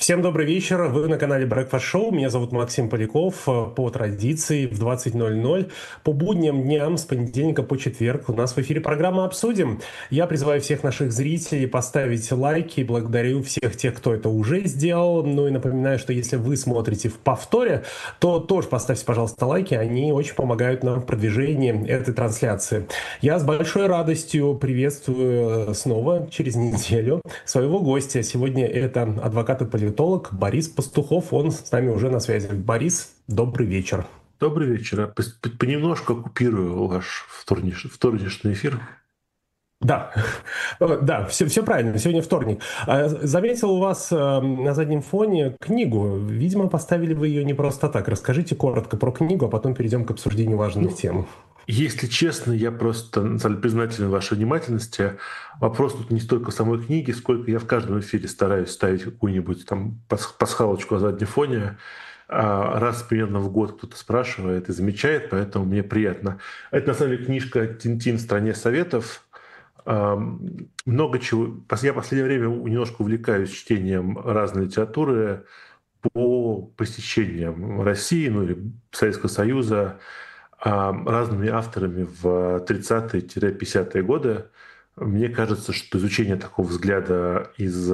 Всем добрый вечер. Вы на канале Breakfast Show. Меня зовут Максим Поляков. По традиции в 20:00 по будним дням с понедельника по четверг у нас в эфире программа «Обсудим». Я призываю всех наших зрителей поставить лайки. Благодарю всех тех, кто это уже сделал. Ну и напоминаю, что если вы смотрите в повторе, то тоже поставьте, пожалуйста, лайки. Они очень помогают нам в продвижении этой трансляции. Я с большой радостью приветствую снова через неделю своего гостя. Сегодня это адвокат и политолог Борис Пастухов. Он с нами уже на связи. Борис, добрый вечер. Добрый вечер. Я понемножку оккупирую ваш вторничный эфир. Да, да, все правильно. Сегодня вторник. Заметил у вас на заднем фоне книгу. Видимо, поставили вы ее не просто так. Расскажите коротко про книгу, а потом перейдем к обсуждению важных Ну, тем. если честно, я просто на самом деле признателен вашей внимательности. Вопрос тут не столько в самой книге, сколько я в каждом эфире стараюсь ставить какую-нибудь там пасхалочку на заднем фоне. Раз примерно в год кто-то спрашивает и замечает, поэтому мне приятно. Это на самом деле книжка «Тинтин в стране советов». Много чего. Я в последнее время немножко увлекаюсь чтением разной литературы по посещениям России, ну или Советского Союза, разными авторами в 30-50-е годы. Мне кажется, что изучение такого взгляда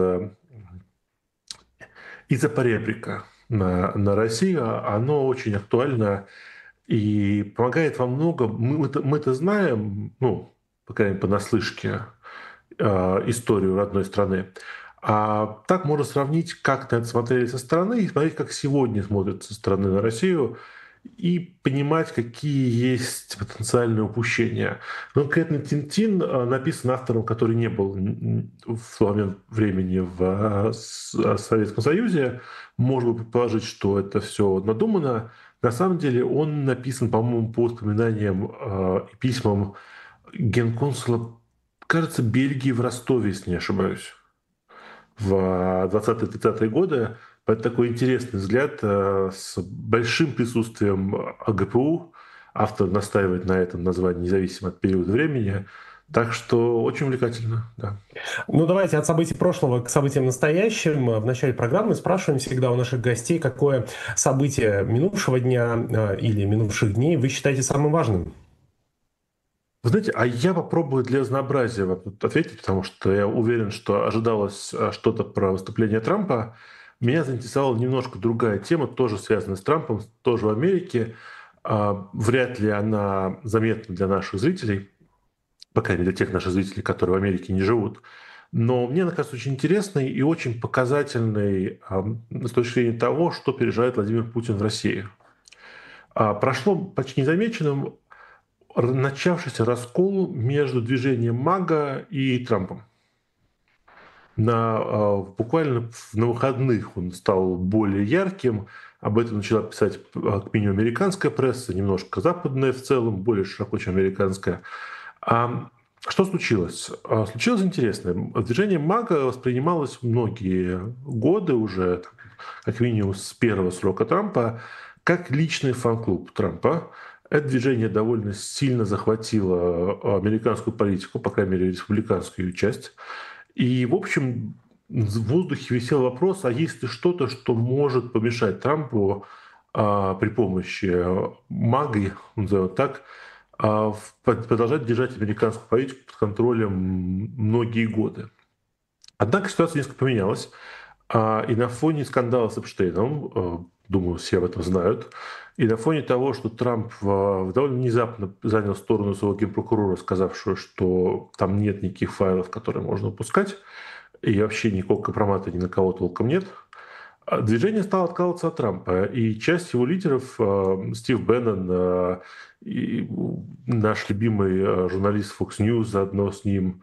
из-за поребрика на Россию, оно очень актуально и помогает во многом. Мы-то знаем, ну, по крайней мере, понаслышке, историю родной страны. А так можно сравнить, как на это смотрели со стороны, и смотреть, как сегодня смотрят со стороны на Россию, и понимать, какие есть потенциальные упущения. Но конкретно «Тинтин» написан автором, который не был в тот момент времени в Советском Союзе. Можно предположить, что это все надумано. На самом деле он написан, по-моему, по воспоминаниям и письмам генконсула, кажется, Бельгии в Ростове, если не ошибаюсь, в 20-30-е годы. Это такой интересный взгляд с большим присутствием АГПУ. Автор настаивает на этом названии независимо от периода времени. Так что очень увлекательно, да. Ну, давайте от событий прошлого к событиям настоящим. В начале программы спрашиваем всегда у наших гостей, какое событие минувшего дня или минувших дней вы считаете самым важным? Вы знаете, а я попробую для разнообразия вам тут ответить, потому что я уверен, что ожидалось что-то про выступление Трампа. Меня заинтересовала немножко другая тема, тоже связанная с Трампом, тоже в Америке. Вряд ли она заметна для наших зрителей, по крайней мере, для тех наших зрителей, которые в Америке не живут. Но мне она кажется очень интересной и очень показательной с точки зрения того, что переживает Владимир Путин в России. Прошло почти незамеченным начавшийся раскол между движением МАГА и Трампом. Буквально на выходных он стал более ярким. Об этом начала писать как минимум американская пресса, немножко западная в целом, более широко, чем американская. А что случилось? Случилось интересное. Движение МАГА воспринималось многие годы уже, как минимум с первого срока Трампа, как личный фан-клуб Трампа. Это движение довольно сильно захватило американскую политику, по крайней мере, республиканскую часть. И, в общем, в воздухе висел вопрос, а есть ли что-то, что может помешать Трампу при помощи МАГы, назовем так, продолжать держать американскую политику под контролем многие годы. Однако ситуация несколько поменялась. И на фоне скандала с Эпштейном, думаю, все об этом знают, и на фоне того, что Трамп довольно внезапно занял сторону своего генпрокурора, сказавшего, что там нет никаких файлов, которые можно упускать, и вообще никакого компромата ни на кого толком нет, движение стало отказываться от Трампа. И часть его лидеров, Стив Беннон, и наш любимый журналист Fox News заодно с ним,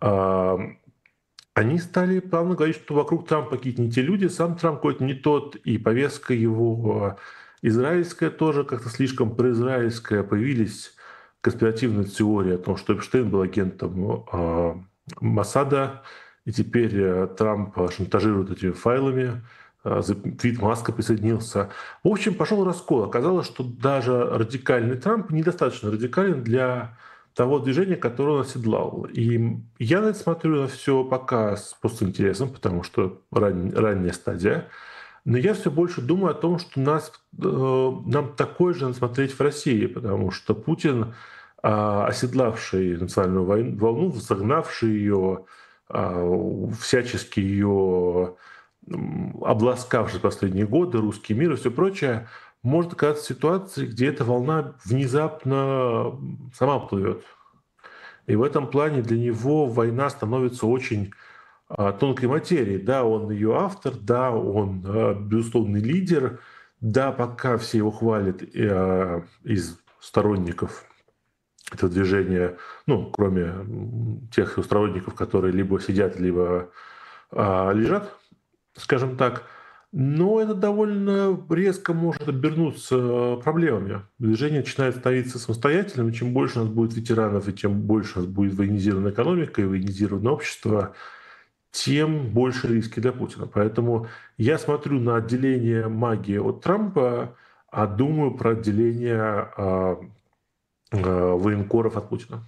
они стали плавно говорить, что вокруг Трампа какие-то не те люди, сам Трамп какой-то не тот, и повестка его израильская тоже как-то слишком произраильская. Появились конспиративные теории о том, что Эпштейн был агентом Моссада, и теперь Трамп шантажирует этими файлами. Твит Маска присоединился. В общем, пошел раскол. Оказалось, что даже радикальный Трамп недостаточно радикален для того движения, которое он оседлал. И я на это смотрю на все пока с просто интересом, потому что ранняя стадия. Но я все больше думаю о том, что нам такое же надо смотреть в России, потому что Путин, оседлавший национальную волну, загнавший ее, всячески ее обласкавший последние годы, русский мир и все прочее, может оказаться в ситуации, где эта волна внезапно сама плывет. И в этом плане для него война становится очень тонкой материей. Да, он ее автор, да, он безусловный лидер, да, пока все его хвалят из сторонников этого движения, ну, кроме тех его сторонников, которые либо сидят, либо лежат, скажем так, но это довольно резко может обернуться проблемами. Движение начинает становиться самостоятельным, и чем больше у нас будет ветеранов, и чем больше у нас будет военизированная экономика и военизированное общество, тем больше риски для Путина. Поэтому я смотрю на отделение магии от Трампа, а думаю про отделение военкоров от Путина.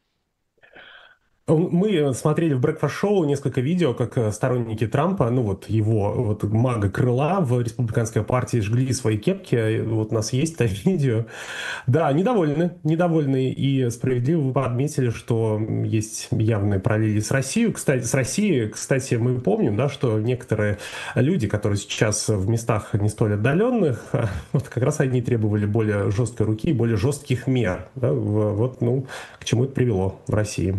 Мы смотрели в Breakfast Show несколько видео, как сторонники Трампа, ну вот его вот мага крыла в республиканской партии жгли свои кепки. Вот у нас есть это видео. Да, недовольны. И справедливо вы подметили, что есть явные параллели с Россией. Кстати, мы помним, да, что некоторые люди, которые сейчас в местах не столь отдаленных, вот как раз они требовали более жесткой руки и более жестких мер. Да, вот, ну, к чему это привело в России.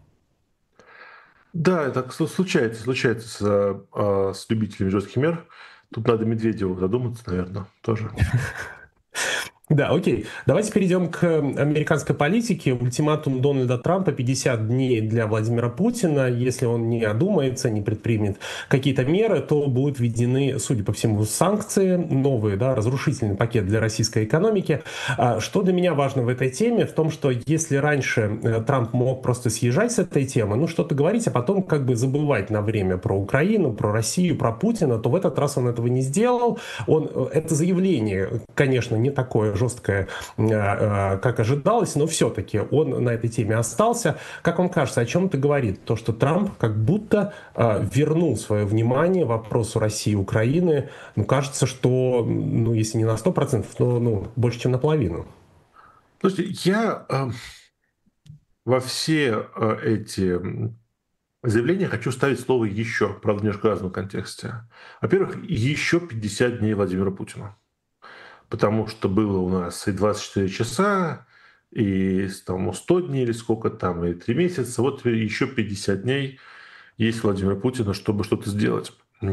Да, так случается с любителями жестких мер. Тут надо Медведеву задуматься, наверное, тоже. Да, окей. Давайте перейдем к американской политике. Ультиматум Дональда Трампа: 50 дней для Владимира Путина. Если он не одумается, не предпримет какие-то меры, то будут введены, судя по всему, санкции, новые, да, разрушительный пакет для российской экономики. Что для меня важно в этой теме, в том, что если раньше Трамп мог просто съезжать с этой темы, ну, что-то говорить, а потом как бы забывать на время про Украину, про Россию, про Путина, то в этот раз он этого не сделал. Это заявление, конечно, не такое жесткое, как ожидалось, но все-таки он на этой теме остался. Как вам кажется, о чем это говорит? То, что Трамп как будто вернул свое внимание вопросу России и Украины. Ну, кажется, что, ну, если не на 100%, то, ну, больше, чем наполовину. Слушайте, я во все эти заявления хочу ставить слово «еще», правда, в немножко разном контексте. Во-первых, еще 50 дней Владимира Путина. Потому что было у нас и 24 часа, и там, 100 дней или сколько там, и 3 месяца. Вот теперь еще 50 дней есть Владимира Путина, чтобы что-то сделать.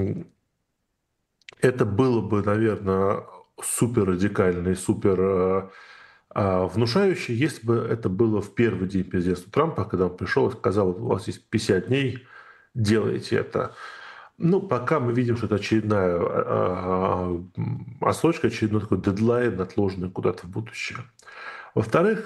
Это было бы, наверное, супер радикально и супер внушающе, если бы это было в первый день президентства Трампа, когда он пришел и сказал: у вас есть 50 дней, делайте это. Ну, пока мы видим, что это очередная отсрочка, очередной такой дедлайн, отложенный куда-то в будущее. Во-вторых,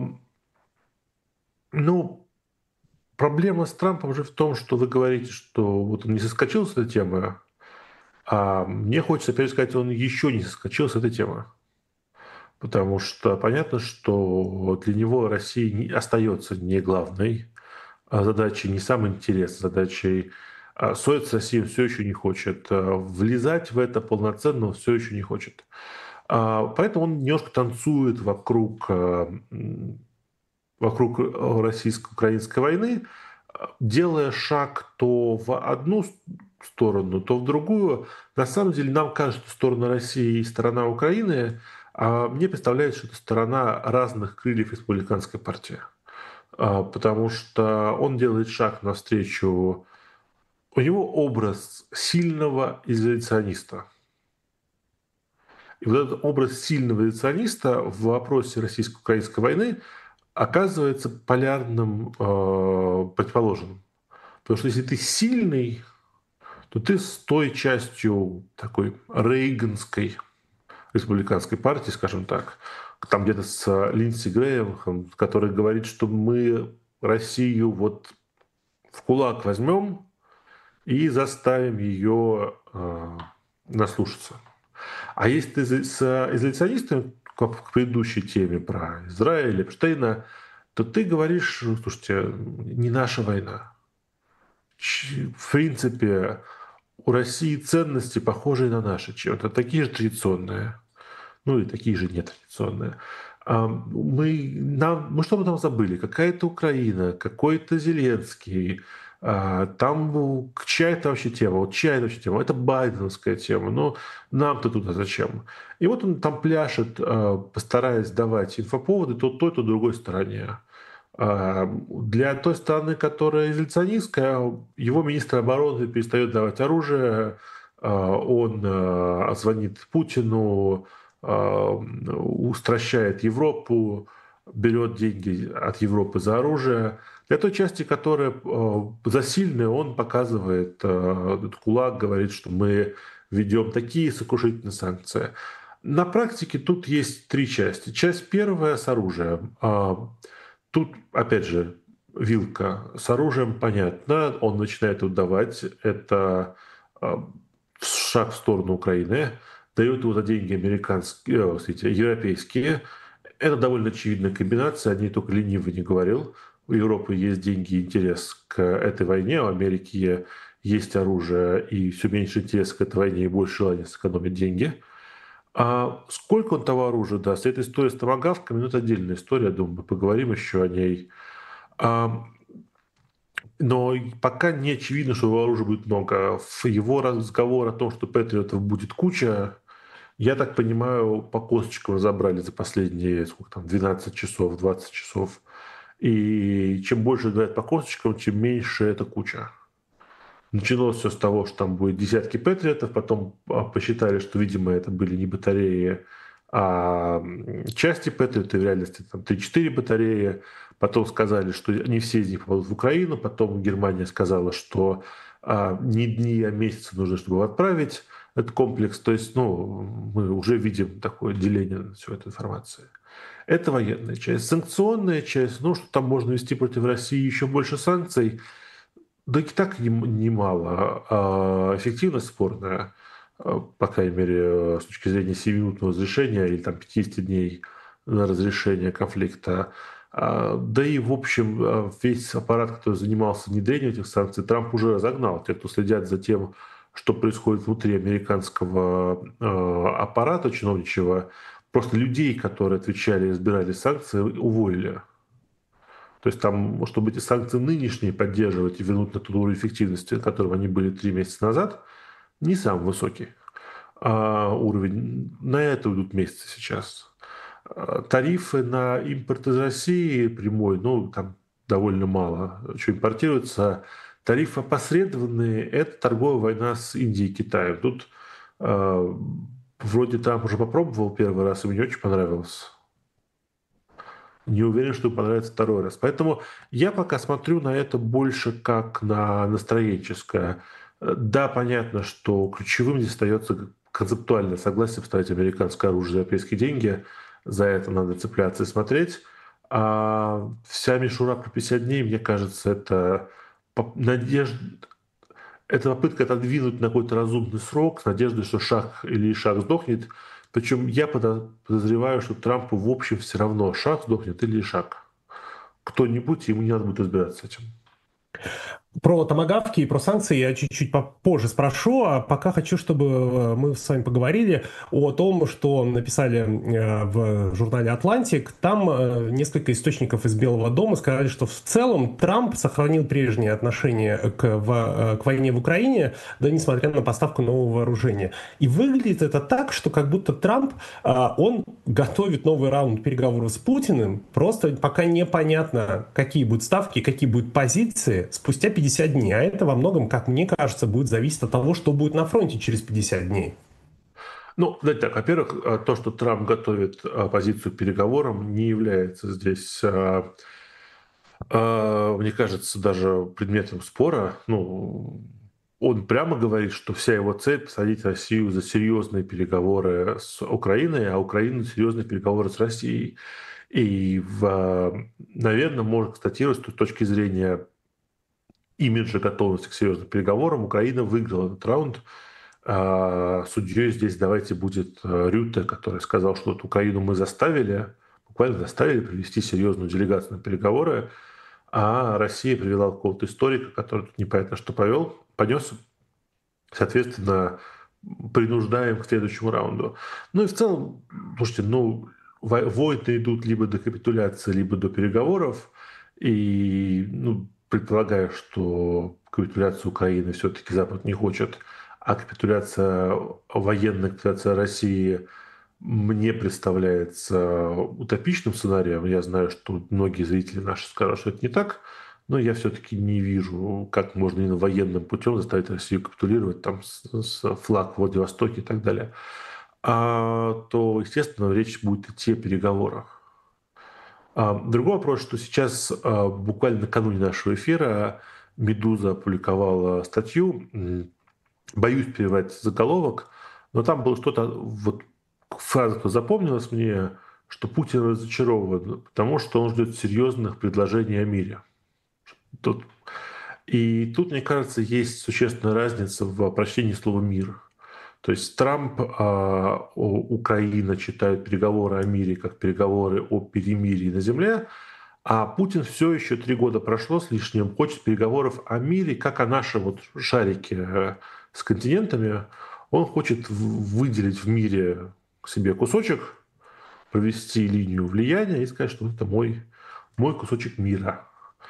ну, проблема с Трампом же в том, что вы говорите, что вот он не соскочил с этой темы, а мне хочется опять сказать, он еще не соскочил с этой темы. Потому что понятно, что для него Россия остается не главной задачей, не самой интересной задачей. Ссориться с Россией все еще не хочет. Влезать в это полноценно все еще не хочет. Поэтому он немножко танцует вокруг российско-украинской войны, делая шаг то в одну сторону, то в другую. На самом деле нам кажется, что сторона России и сторона Украины, а мне представляется, что это сторона разных крыльев республиканской партии. Потому что он делает шаг навстречу. У него образ сильного изоляциониста. И вот этот образ сильного изоляциониста в вопросе российско-украинской войны оказывается полярным противоположным. Потому что если ты сильный, то ты с той частью такой рейганской республиканской партии, скажем так, там где-то с Линдси Грэем, который говорит, что мы Россию вот в кулак возьмем и заставим ее наслушаться. А если ты с изоляционистами, как в предыдущей теме про Израиль, Эпштейна, то ты говоришь, слушайте, не наша война. В принципе, у России ценности похожие на наши чем-то, такие же традиционные, ну и такие же нетрадиционные. Мы что мы там забыли? Какая-то Украина, какой-то Зеленский, там чья это вообще тема? Вот чья это вообще тема? Это байденовская тема. Но нам-то туда зачем? И вот он там пляшет, постараясь давать инфоповоды то той, то другой стороне. Для той страны, которая изоляционистская, его министр обороны перестает давать оружие, он звонит Путину, устращает Европу, берет деньги от Европы за оружие. Для той части, которая засильная, он показывает этот кулак, говорит, что мы ведем такие сокрушительные санкции. На практике тут есть три части. Часть первая с оружием. Тут, опять же, вилка с оружием, понятно, он начинает отдавать, это шаг в сторону Украины, дает его за деньги американские, европейские. Это довольно очевидная комбинация, о ней только ленивый не говорил. У Европы есть деньги и интерес к этой войне, у Америки есть оружие и все меньше интерес к этой войне и больше желания сэкономить деньги. А сколько он того оружия даст? Эта история с томагавками, ну, это отдельная история, я думаю, мы поговорим еще о ней. А, но пока не очевидно, что его оружия будет много. В его разговор о том, что патриотов будет куча, я так понимаю, по косточкам разобрали за последние сколько там, 12 часов, 20 часов. И чем больше играть по косточкам, тем меньше эта куча. Началось все с того, что там будет десятки патриотов, потом посчитали, что, видимо, это были не батареи, а части патриота, в реальности там 3-4 батареи. Потом сказали, что не все из них попадут в Украину, потом Германия сказала, что не дни, а месяцы нужно, чтобы его отправить, этот комплекс. То есть, ну, мы уже видим такое деление на всю эту информацию. Это военная часть. Санкционная часть, ну, что там можно вести против России еще больше санкций, да и так немало. Эффективность спорная, по крайней мере, с точки зрения 7-минутного разрешения или там 50 дней на разрешение конфликта. Да и, в общем, весь аппарат, который занимался внедрением этих санкций, Трамп уже разогнал. Те, кто следят за тем, что происходит внутри американского аппарата чиновничьего, просто людей, которые отвечали и избирали санкции, уволили. То есть там, чтобы эти санкции нынешние поддерживать и вернуть на тот уровень эффективности, которым они были 3 месяца назад, не самый высокий уровень. На это идут месяцы сейчас. Тарифы на импорт из России прямой, ну, там довольно мало, что импортируется. Тарифы опосредованные – это торговая война с Индией и Китаем. Тут вроде Трамп уже попробовал первый раз, и мне очень понравилось. Не уверен, что понравится второй раз. Поэтому я пока смотрю на это больше как на настроенческое. Да, понятно, что ключевым здесь остается концептуальное согласие поставить американское оружие за европейские деньги. За это надо цепляться и смотреть. А вся мишура про 50 дней, мне кажется, это надежда, это попытка отодвинуть на какой-то разумный срок с надеждой, что шаг или шаг сдохнет. Причем я подозреваю, что Трампу в общем все равно, шаг сдохнет или шаг. Кто-нибудь, ему не надо будет разбираться с этим. Про томагавки и про санкции я чуть-чуть попозже спрошу, а пока хочу, чтобы мы с вами поговорили о том, что написали в журнале «Атлантик». Там несколько источников из Белого дома сказали, что в целом Трамп сохранил прежнее отношение к войне в Украине, да несмотря на поставку нового вооружения. И выглядит это так, что как будто Трамп, он готовит новый раунд переговоров с Путиным, просто пока непонятно, какие будут ставки, какие будут позиции спустя 50 дней. А это во многом, как мне кажется, будет зависеть от того, что будет на фронте через 50 дней. Ну, давайте так. Во-первых, то, что Трамп готовит позицию к переговорам, не является здесь, мне кажется, даже предметом спора. Ну, он прямо говорит, что вся его цель – посадить Россию за серьезные переговоры с Украиной, а Украину за серьезные переговоры с Россией. И, наверное, можно констатировать, что с точки зрения имиджа готовности к серьезным переговорам Украина выиграла этот раунд. Судьей здесь давайте будет Рютте, который сказал, что вот Украину мы заставили, буквально заставили провести серьезную делегацию на переговоры, а Россия привела какого-то историка, который тут непонятно что понес, соответственно, принуждаем к следующему раунду. Ну и в целом, слушайте, войны идут либо до капитуляции, либо до переговоров, и предполагаю, что капитуляцию Украины все-таки Запад не хочет, а военная капитуляция России мне представляется утопичным сценарием. Я знаю, что многие зрители наши скажут, что это не так, но я все-таки не вижу, как можно именно военным путем заставить Россию капитулировать там с флаг в Владивостоке и так далее. То, естественно, речь будет идти о переговорах. Другой вопрос, что сейчас, буквально накануне нашего эфира, «Медуза» опубликовала статью, боюсь переводить заголовок, но там было что-то, вот фраза запомнилась мне, что Путин разочарован, потому что он ждет серьезных предложений о мире. И тут, мне кажется, есть существенная разница в прочтении слова «мир». То есть Трамп, Украина читают переговоры о мире как переговоры о перемирии на земле, а Путин все еще 3 года прошло с лишним, хочет переговоров о мире, как о нашем вот шарике с континентами. Он хочет выделить в мире себе кусочек, провести линию влияния и сказать, что это мой кусочек мира.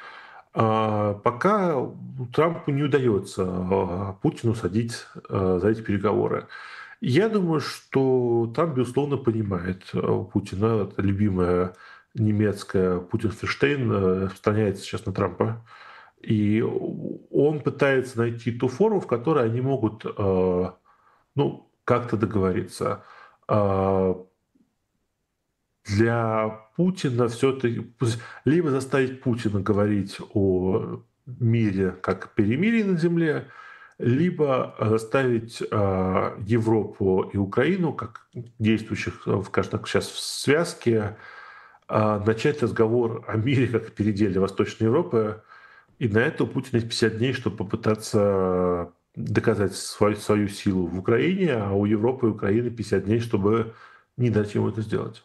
Пока Трампу не удается Путину садить за эти переговоры. Я думаю, что Трамп, безусловно, понимает Путина. Это любимая немецкая Путин-Ферштейн распространяется сейчас на Трампа. И он пытается найти ту форму, в которой они могут как-то договориться. Для Путина все-таки либо заставить Путина говорить о мире как перемирии на земле, либо заставить Европу и Украину, как действующих, скажем так, сейчас в связке, начать разговор о мире как о переделе Восточной Европы. И на это у Путина есть 50 дней, чтобы попытаться доказать свою силу в Украине, а у Европы и Украины 50 дней, чтобы не дать ему это сделать.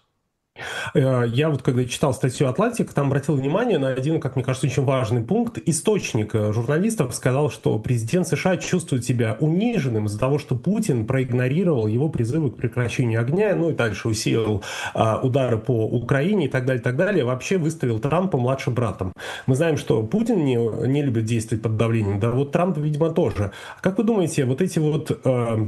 Я вот когда читал статью «Атлантик», там обратил внимание на один, как мне кажется, очень важный пункт. Источник журналистов сказал, что президент США чувствует себя униженным из-за того, что Путин проигнорировал его призывы к прекращению огня, ну и дальше усилил удары по Украине и так далее, так далее. Вообще выставил Трампа младшим братом. Мы знаем, что Путин не любит действовать под давлением, да вот Трамп, видимо, тоже. Как вы думаете, вот эти вот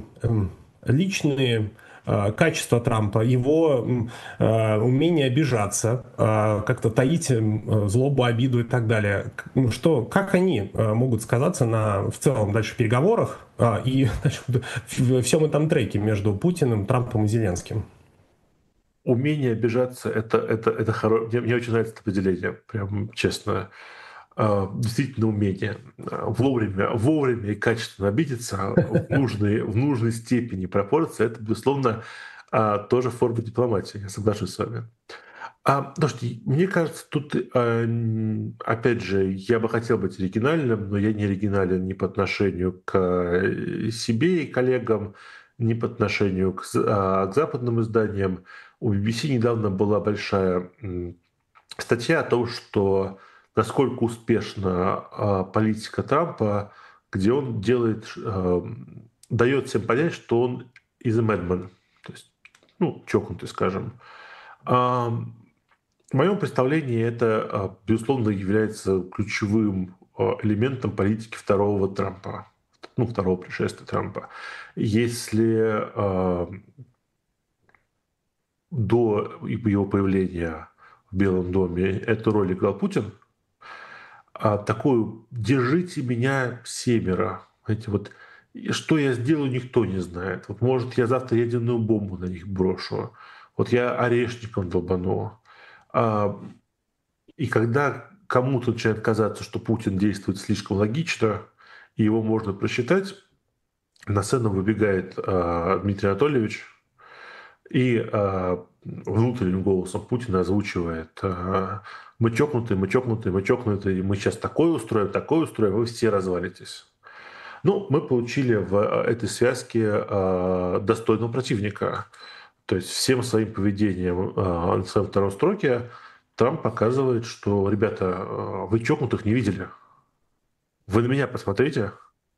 личные качества Трампа, его умение обижаться, как-то таить злобу, обиду и так далее. Как они могут сказаться в целом дальше переговорах и в всем этом треке между Путиным, Трампом и Зеленским? Умение обижаться это хорошее. Мне очень нравится это определение, прям честно. Действительно умение вовремя и качественно обидеться в нужной степени пропорции, это, безусловно, тоже форма дипломатии, я соглашусь с вами. Слушайте, мне кажется, тут, опять же, я бы хотел быть оригинальным, но я не оригинален ни по отношению к себе и коллегам, ни по отношению к западным изданиям. У BBC недавно была большая статья о том, что насколько успешна политика Трампа, где он дает всем понять, что он is a madman, то есть, чокнутый, скажем. В моем представлении это, безусловно, является ключевым элементом политики второго Трампа, второго пришествия Трампа. Если до его появления в Белом доме эту роль играл Путин, такую «держите меня семеро». Знаете, вот что я сделаю, никто не знает. Вот, может, я завтра ядерную бомбу на них брошу. Вот я орешником долбану. И когда кому-то начинает казаться, что Путин действует слишком логично, и его можно просчитать, на сцену выбегает Дмитрий Анатольевич и внутренним голосом Путина озвучивает: мы чокнутые, мы сейчас такое устроим, вы все развалитесь. Мы получили в этой связке достойного противника. То есть всем своим поведением на своем втором строке Трамп показывает, что, ребята, вы чокнутых не видели. Вы на меня посмотрите.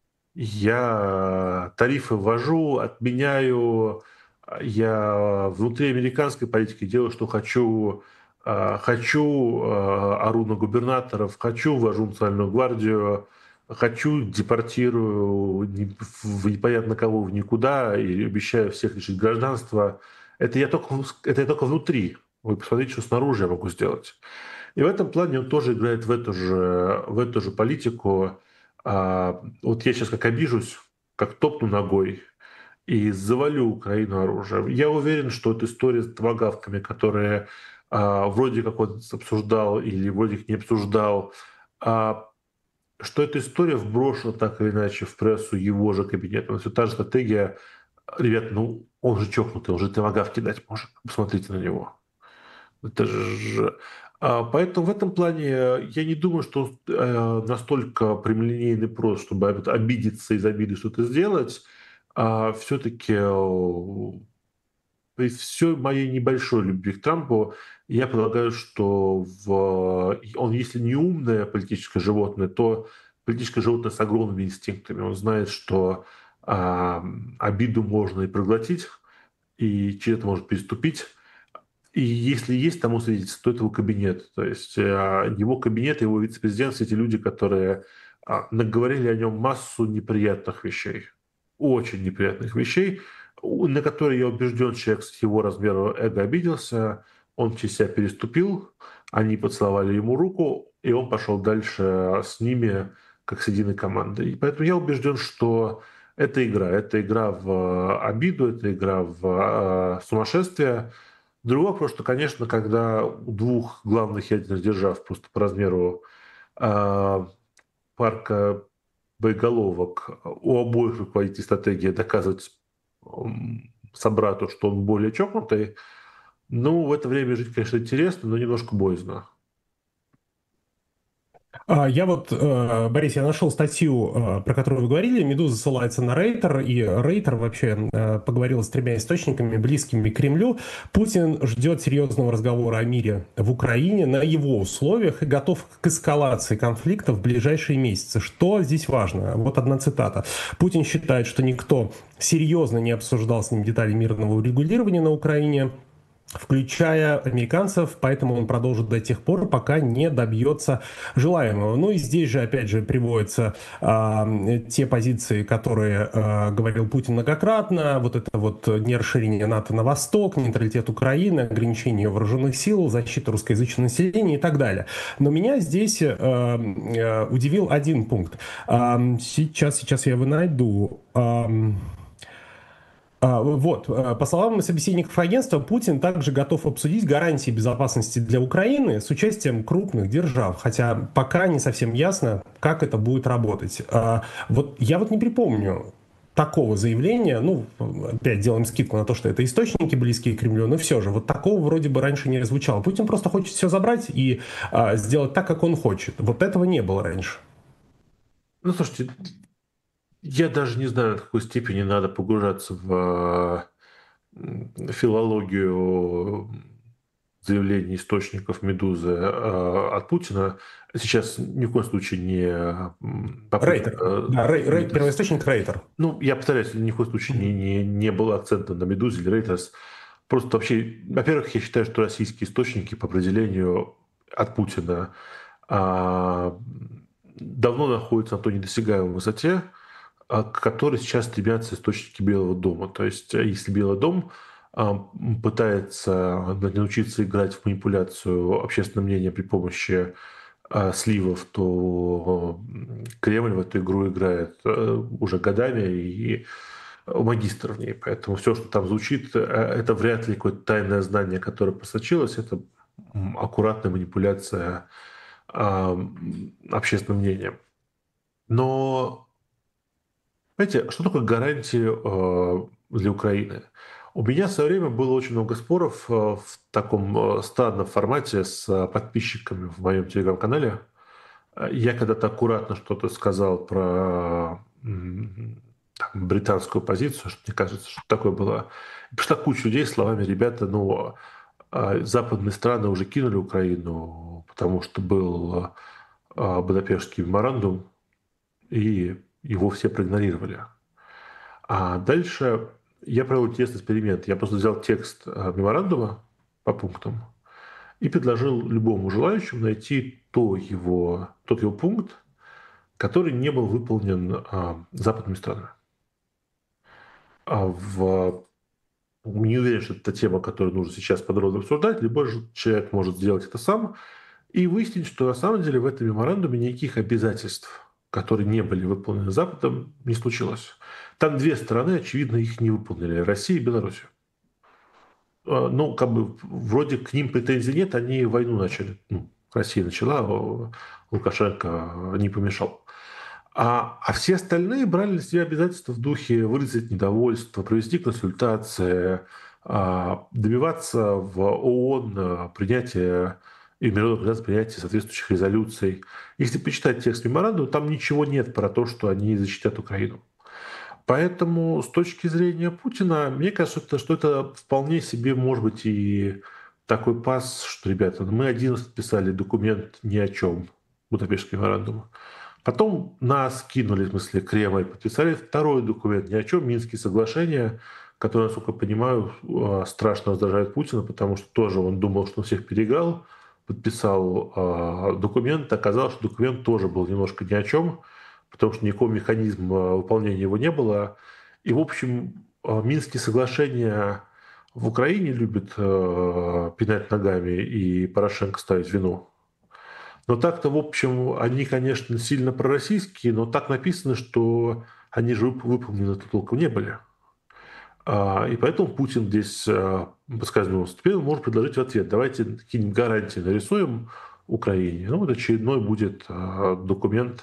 Я тарифы ввожу, отменяю. Я внутри американской политики делаю, что хочу. Хочу, ору на губернаторов, хочу, ввожу национальную гвардию, хочу, депортирую в непонятно кого в никуда и обещаю всех лишить гражданства. Это я только внутри. Вы посмотрите, что снаружи я могу сделать. И в этом плане он тоже играет в эту же политику. Вот я сейчас как обижусь, как топну ногой и завалю Украину оружием. Я уверен, что эта история с томагавками, которые вроде как он обсуждал или вроде как не обсуждал, а, что эта история вброшена так или иначе в прессу его же кабинета. Все та же стратегия. Ребят, ну он же чокнутый, он же томагавки дать может. Посмотрите на него. Это же... Поэтому в этом плане я не думаю, что он настолько прямолинейный прост, чтобы обидеться из обиды что-то сделать. Все-таки при всей моей небольшой любви к Трампу, я полагаю, что он, если не умное политическое животное, то политическое животное с огромными инстинктами. Он знает, что обиду можно и проглотить, и через это может переступить. И если есть тому свидетельство, то это его кабинет. То есть его кабинет, его вице-президент, все эти люди, которые наговорили о нем массу неприятных вещей. Очень неприятных вещей, на которые, я убежден, человек с его размером эго обиделся, он через себя переступил, они поцеловали ему руку, и он пошел дальше с ними, как с единой командой. И поэтому я убежден, что это игра в обиду, это игра в сумасшествие. Другой вопрос, что, конечно, когда у двух главных ядерных держав просто по размеру э, парка боеголовок у обоих руководителей стратегии доказывать собрату, что он более чокнутый, ну, в это время жить, конечно, интересно, но немножко боязно. Я вот, Борис, я нашел статью, про которую вы говорили. «Медуза» ссылается на Рейтер, и Рейтер вообще поговорил с тремя источниками, близкими к Кремлю. Путин ждет серьезного разговора о мире в Украине на его условиях и готов к эскалации конфликта в ближайшие месяцы. Что здесь важно? Вот одна цитата. Путин считает, что никто серьезно не обсуждал с ним детали мирного урегулирования на Украине, включая американцев, поэтому он продолжит до тех пор, пока не добьется желаемого. Ну и здесь же, опять же, приводятся те позиции, которые говорил Путин многократно, вот это вот нерасширение НАТО на восток, нейтралитет Украины, ограничение вооруженных сил, защита русскоязычного населения и так далее. Но меня здесь удивил один пункт. Сейчас я его найду. Вот, по словам собеседников агентства, Путин также готов обсудить гарантии безопасности для Украины с участием крупных держав, хотя пока не совсем ясно, как это будет работать. Вот я вот не припомню такого заявления, ну, опять делаем скидку на то, что это источники близкие к Кремлю, но все же, вот такого вроде бы раньше не звучало. Путин просто хочет все забрать и сделать так, как он хочет. Вот этого не было раньше. Ну, слушайте, я даже не знаю, в какой степени надо погружаться в филологию заявлений источников «Медузы» от Путина. Сейчас ни в коем случае не Рейтер. попытка... Да, первоисточник Рейтер. Ну, я повторяюсь, ни в коем случае не было акцента на «Медузе» или «Рейтерс». Просто вообще, во-первых, я считаю, что российские источники по определению от Путина давно находятся на той недосягаемой высоте, к которой сейчас стремятся источники Белого дома. То есть, если Белый дом пытается научиться играть в манипуляцию общественного мнения при помощи сливов, то Кремль в эту игру играет уже годами и магистр в ней. Поэтому все, что там звучит, это вряд ли какое-то тайное знание, которое просочилось, это аккуратная манипуляция общественным мнением. Но, знаете, что такое гарантии для Украины? У меня в свое время было очень много споров в таком странном формате с подписчиками в моем телеграм-канале. Я когда-то аккуратно что-то сказал про британскую позицию, что мне кажется, что такое было. Пришла куча людей с словами: ребята, ну, западные страны уже кинули Украину, потому что был Будапештский меморандум, и его все проигнорировали. А дальше я провел интересный эксперимент. Я просто взял текст меморандума по пунктам и предложил любому желающему найти тот его пункт, который не был выполнен западными странами. Не уверен, что это тема, которую нужно сейчас подробно обсуждать. Любой человек может сделать это сам и выяснить, что на самом деле в этом меморандуме никаких обязательств, которые не были выполнены Западом, не случилось. Там две стороны, очевидно, их не выполнили – Россия и Беларусь. Ну, как бы, вроде к ним претензий нет, они войну начали. Ну, Россия начала, а Лукашенко не помешал. А все остальные брали на себя обязательства в духе выразить недовольство, провести консультации, добиваться в ООН принятия и международных организаций принятия соответствующих резолюций. Если почитать текст меморандума, там ничего нет про то, что они защитят Украину. Поэтому с точки зрения Путина, мне кажется, что это вполне себе может быть и такой пас, что, ребята, мы 11 писали документ ни о чем, Будапештский меморандум. Потом нас кинули, в смысле Кремль, подписали второй документ ни о чем, Минские соглашения, которые, насколько я понимаю, страшно раздражают Путина, потому что тоже он думал, что он всех переиграл, подписал документ, оказалось, что документ тоже был немножко ни о чем, потому что никакого механизма выполнения его не было. И, в общем, Минские соглашения в Украине любят пинать ногами и Порошенко ставить вину. Но так-то, в общем, они, конечно, сильно пророссийские, но так написано, что они же выполнены толком не были. И поэтому Путин здесь подскользнулся. Теперь он может предложить в ответ: давайте какие-нибудь гарантии нарисуем Украине. Ну, вот очередной будет документ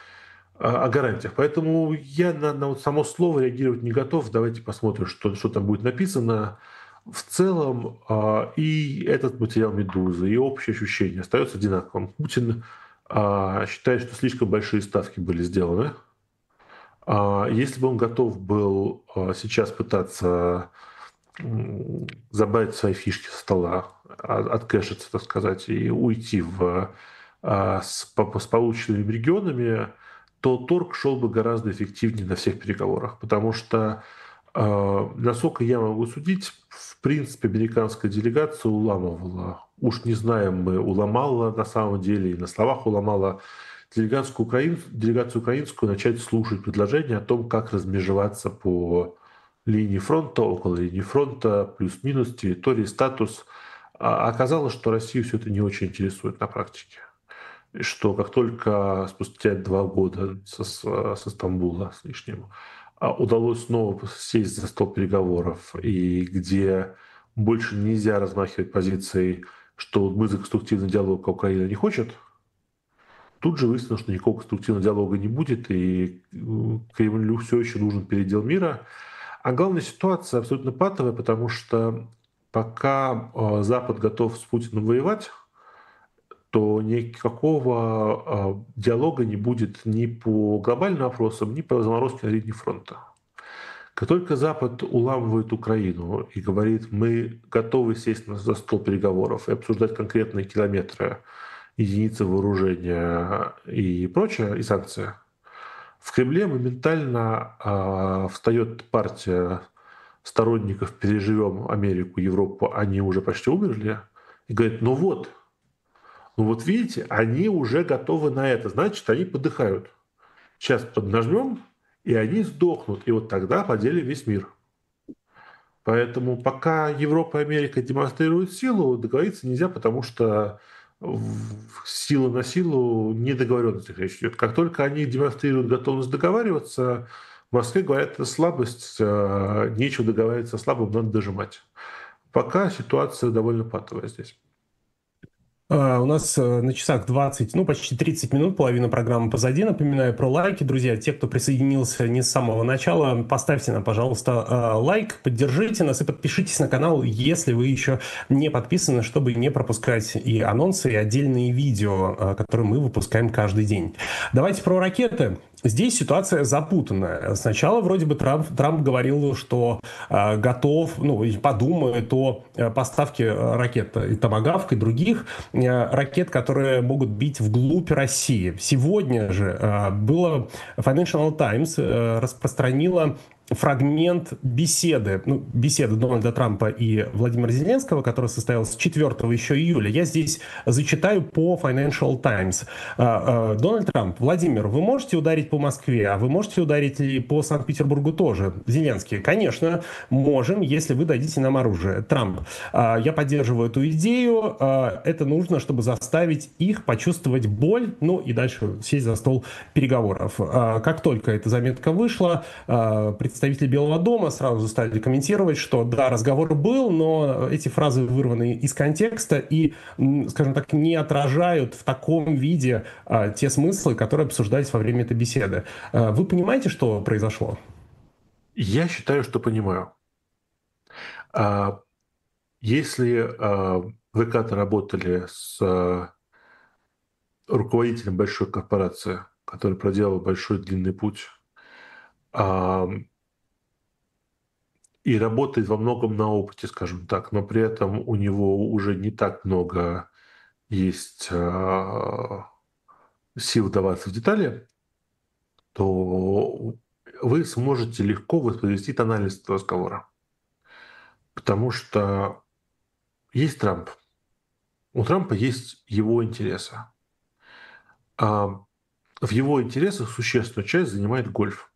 о гарантиях. Поэтому я на вот само слово реагировать не готов. Давайте посмотрим, что там будет написано. В целом и этот материал «Медузы», и общее ощущение остается одинаковым. Путин считает, что слишком большие ставки были сделаны. Если бы он готов был сейчас пытаться забрать свои фишки со стола, откэшиться, так сказать, и уйти с полученными регионами, то торг шел бы гораздо эффективнее на всех переговорах. Потому что, насколько я могу судить, в принципе, американская делегация уламывала. Уж не знаем мы, уломала на самом деле, и на словах уломала делегацию украинскую начать слушать предложения о том, как размежеваться по линии фронта, около линии фронта, плюс-минус, территории, статус. Оказалось, что Россию все это не очень интересует на практике. И что как только спустя 2 года со Стамбула с лишним удалось снова сесть за стол переговоров, и где больше нельзя размахивать позицией, что мы за конструктивный диалог, а Украина не хочет, тут же выяснилось, что никакого конструктивного диалога не будет, и Кремлю все еще нужен передел мира. А главная ситуация абсолютно патовая, потому что пока Запад готов с Путиным воевать, то никакого диалога не будет ни по глобальным вопросам, ни по заморозке на линии фронта. Как только Запад уламывает Украину и говорит: мы готовы сесть за стол переговоров и обсуждать конкретные километры, единицы вооружения и прочее, и санкции, в Кремле моментально встает партия сторонников «переживем Америку, Европу, они уже почти умерли», и говорит: ну вот видите, они уже готовы на это, значит, они подыхают. Сейчас поднажмем, и они сдохнут, и вот тогда поделим весь мир. Поэтому пока Европа и Америка демонстрируют силу, договориться нельзя, потому что сила на силу недоговоренностях речь идет. Как только они демонстрируют готовность договариваться, в Москве говорят: это слабость, нечего договариваться, слабым надо дожимать. Пока ситуация довольно патовая здесь. У нас на часах 20, ну, почти 30 минут, половина программы позади. Напоминаю про лайки, друзья. Те, кто присоединился не с самого начала, поставьте нам, пожалуйста, лайк, поддержите нас и подпишитесь на канал, если вы еще не подписаны, чтобы не пропускать и анонсы, и отдельные видео, которые мы выпускаем каждый день. Давайте про ракеты. Здесь ситуация запутанная. Сначала вроде бы Трамп говорил, что готов, ну, подумает о поставке ракет и «Томагавк» и других ракет, которые могут бить вглубь России. Сегодня же было Financial Times распространила фрагмент беседы, ну, беседы Дональда Трампа и Владимира Зеленского, которая состоялась 4 еще июля. Я здесь зачитаю по Financial Times. Дональд Трамп: Владимир, вы можете ударить по Москве, а вы можете ударить и по Санкт-Петербургу тоже? Зеленский: конечно, можем, если вы дадите нам оружие. Трамп: я поддерживаю эту идею, это нужно, чтобы заставить их почувствовать боль, ну и дальше сесть за стол переговоров. Как только эта заметка вышла, представители Белого дома сразу стали комментировать, что да, разговор был, но эти фразы вырваны из контекста и, скажем так, не отражают в таком виде те смыслы, которые обсуждались во время этой беседы. Вы понимаете, что произошло? Я считаю, что понимаю. А Если вы когда-то работали с руководителем большой корпорации, который проделал большой длинный путь, а, и работает во многом на опыте, скажем так, но при этом у него уже не так много есть сил вдаваться в детали, то вы сможете легко воспроизвести тональность этого разговора. Потому что есть Трамп. У Трампа есть его интересы. А в его интересах существенную часть занимает гольф.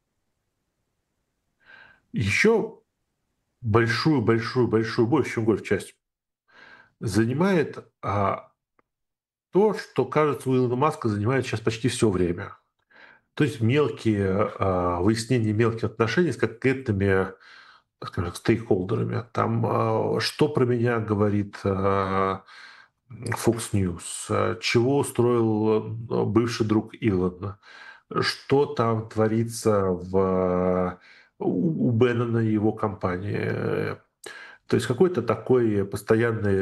Еще большую, больше, чем гольф часть, занимает то, что, кажется, у Илона Маска занимает сейчас почти все время. То есть мелкие выяснения мелких отношений с конкретными, скажем так, стейкхолдерами. Там, что про меня говорит Fox News, чего устроил бывший друг Илона, что там творится у Беннона и его компании. То есть какой-то такой постоянный,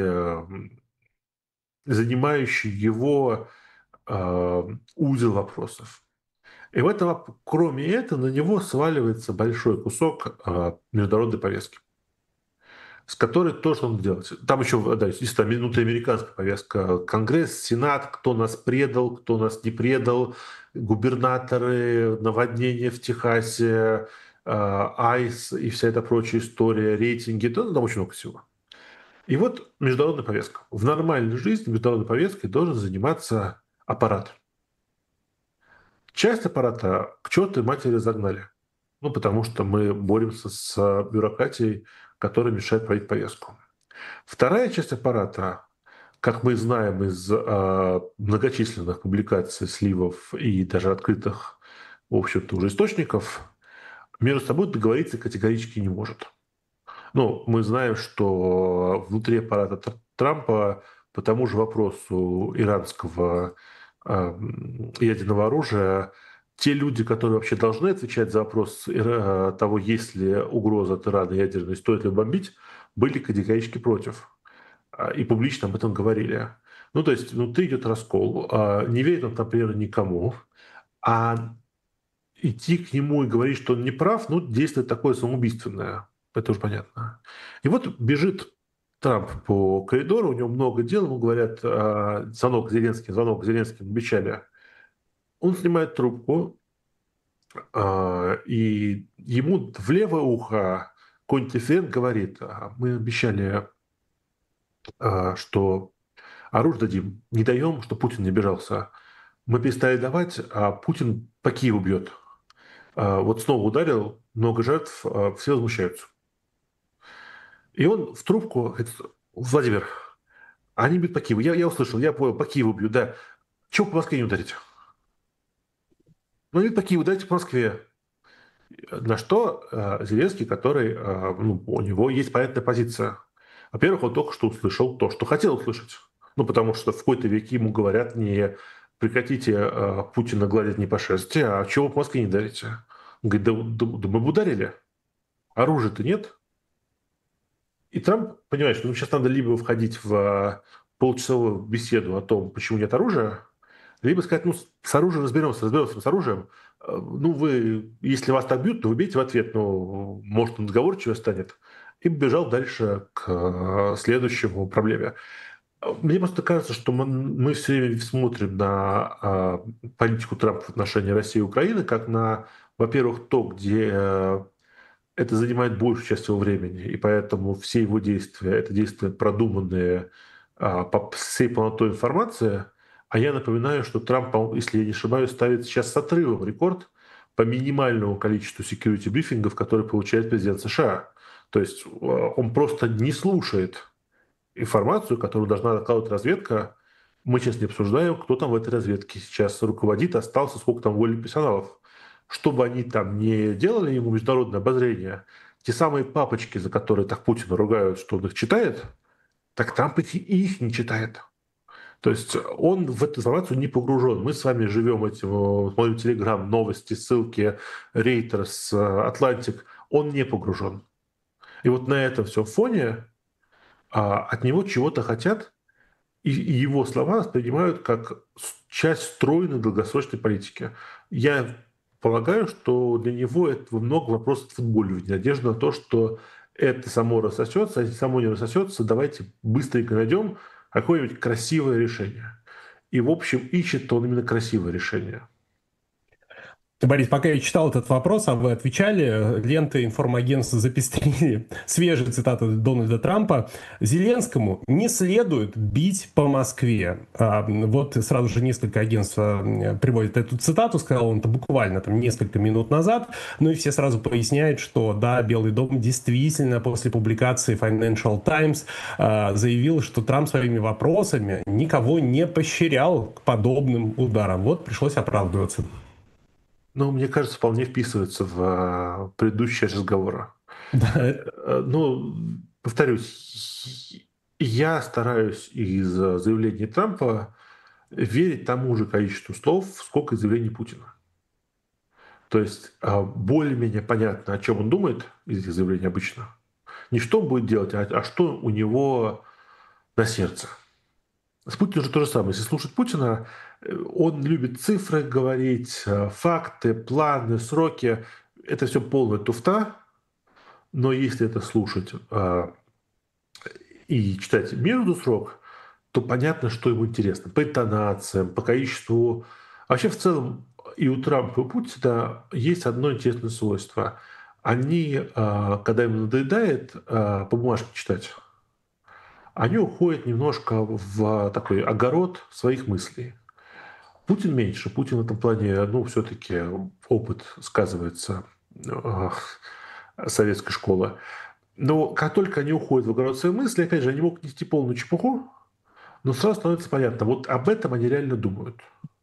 занимающий его узел вопросов. И в этом, кроме этого, на него сваливается большой кусок международной повестки, с которой тоже надо делать. Там еще, да, есть там внутриамериканская повестка. Конгресс, Сенат, кто нас предал, кто нас не предал, губернаторы, наводнения в Техасе, АИС и вся эта прочая история, рейтинги. Там очень много всего. И вот международная повестка. В нормальной жизни международной повесткой должен заниматься аппарат. Часть аппарата к чертовой матери загнали. Ну, потому что мы боремся с бюрократией, которая мешает проводить повестку. Вторая часть аппарата, как мы знаем из многочисленных публикаций, сливов и даже открытых, в общем-то, уже источников, между собой договориться категорически не может. Ну, мы знаем, что внутри аппарата Трампа по тому же вопросу иранского ядерного оружия те люди, которые вообще должны отвечать за вопрос того, есть ли угроза от Ирана ядерной, стоит ли бомбить, были категорически против. И публично об этом говорили. Ну, то есть внутри идет раскол. Не верит он, например, никому. А идти к нему и говорить, что он не прав, ну, действие такое самоубийственное. Это уже понятно. И вот бежит Трамп по коридору, у него много дел, ему говорят, звонок Зеленским обещали. Он снимает трубку, и ему в левое ухо какой-нибудь референт говорит: мы обещали, что оружие дадим, не даем, что Путин не обижался. Мы перестали давать, а Путин по Киеву бьет. Вот снова ударил, много жертв, все возмущаются. И он в трубку говорит: Владимир, они бьют по Киеву. Я услышал, я понял, по Киеву бьют, да. Чего по Москве не ударить? Ну, они бьют по Киеву, дайте по Москве. На что Зеленский, который, ну, у него есть понятная позиция. Во-первых, он только что услышал то, что хотел услышать. Ну, потому что в какой-то веке ему говорят не прекратите Путина гладить не по шерсти, а чего вы по Москве не дарите? Он говорит, да мы бы ударили. Оружия-то нет. И Трамп, понимаешь, ну сейчас надо либо входить в получасовую беседу о том, почему нет оружия, либо сказать, ну, с оружием разберемся с оружием. Ну, вы, если вас так бьют, то вы бейте в ответ, ну, может, он сговорчивее станет. И побежал дальше к следующему проблеме. Мне просто кажется, что мы все время смотрим на политику Трампа в отношении России и Украины как на, во-первых, то, где это занимает большую часть его времени, и поэтому все его действия — это действия продуманные по всей полнотой информации. А я напоминаю, что Трамп, если я не ошибаюсь, ставит сейчас с отрывом рекорд по минимальному количеству security брифингов, которые получает президент США. То есть он просто не слушает информацию, которую должна докладывать разведка. Мы сейчас не обсуждаем, кто там в этой разведке сейчас руководит, остался, сколько там вольных профессионалов. Что бы они там не делали ему международное обозрение, те самые папочки, за которые так Путина ругают, что он их читает, так Трамп и их не читает. То есть он в эту информацию не погружен. Мы с вами живем этим, смотрим Телеграм, новости, ссылки, Reuters, Атлантик. Он не погружен. И вот на этом всем фоне от него чего-то хотят, и его слова воспринимают как часть стройной долгосрочной политики. Я полагаю, что для него это во многом вопрос отфутболивания. Надежда на то, что это само рассосется, а если само не рассосется, давайте быстренько найдем какое-нибудь красивое решение. И, в общем, ищет он именно красивое решение. Борис, пока я читал этот вопрос, а вы отвечали, ленты информагентства запестрили свежие цитаты Дональда Трампа. Зеленскому не следует бить по Москве. Вот сразу же несколько агентств приводят эту цитату, сказал он это буквально там несколько минут назад. Ну и все сразу поясняют, что да, Белый дом действительно после публикации Financial Times заявил, что Трамп своими вопросами никого не поощрял к подобным ударам. Вот пришлось оправдываться. Ну, мне кажется, вполне вписывается в предыдущий разговор. Да. Ну, повторюсь, я стараюсь из заявлений Трампа верить тому же количеству слов, сколько из заявлений Путина. То есть более-менее понятно, о чем он думает из этих заявлений обычно. Не что он будет делать, а что у него на сердце. С Путиным же то же самое. Если слушать Путина, он любит цифры говорить, факты, планы, сроки. Это все полная туфта, но если это слушать и читать между строк, то понятно, что ему интересно. По интонациям, по количеству. Вообще в целом и у Трампа, и у Путина есть одно интересное свойство. Они, когда им надоедает по бумажке читать, они уходят немножко в такой огород своих мыслей. Путин меньше. Путин в этом плане, ну, все-таки опыт сказывается советской школы. Но как только они уходят в огород своих мыслей, опять же, они могут нести полную чепуху, но сразу становится понятно, вот об этом они реально думают.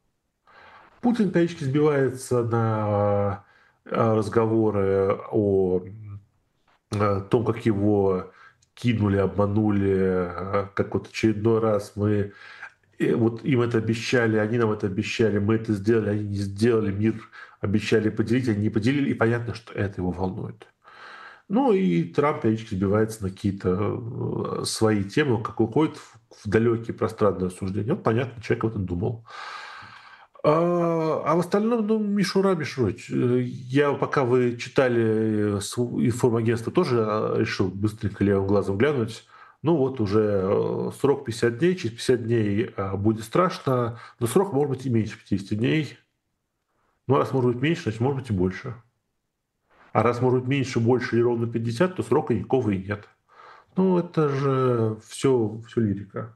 Путин периодически сбивается на разговоры о том, как его кинули, обманули, как вот очередной раз мы вот им это обещали, они нам это обещали, мы это сделали, они не сделали, мир обещали поделить, они не поделили, и понятно, что это его волнует. Ну и Трамп периодически сбивается на какие-то свои темы, как уходит в далекие пространные осуждения. Вот понятно, человек об этом думал. А в остальном, ну, мишура, мишура. Я, пока вы читали информагентство, тоже решил быстренько левым глазом глянуть. Ну вот уже срок 50 дней, через 50 дней будет страшно, но срок может быть и меньше 50 дней. Ну, раз может быть меньше, значит может быть и больше. А раз может быть меньше, больше и ровно 50, то срока никакого и нет. Ну, это же все лирика.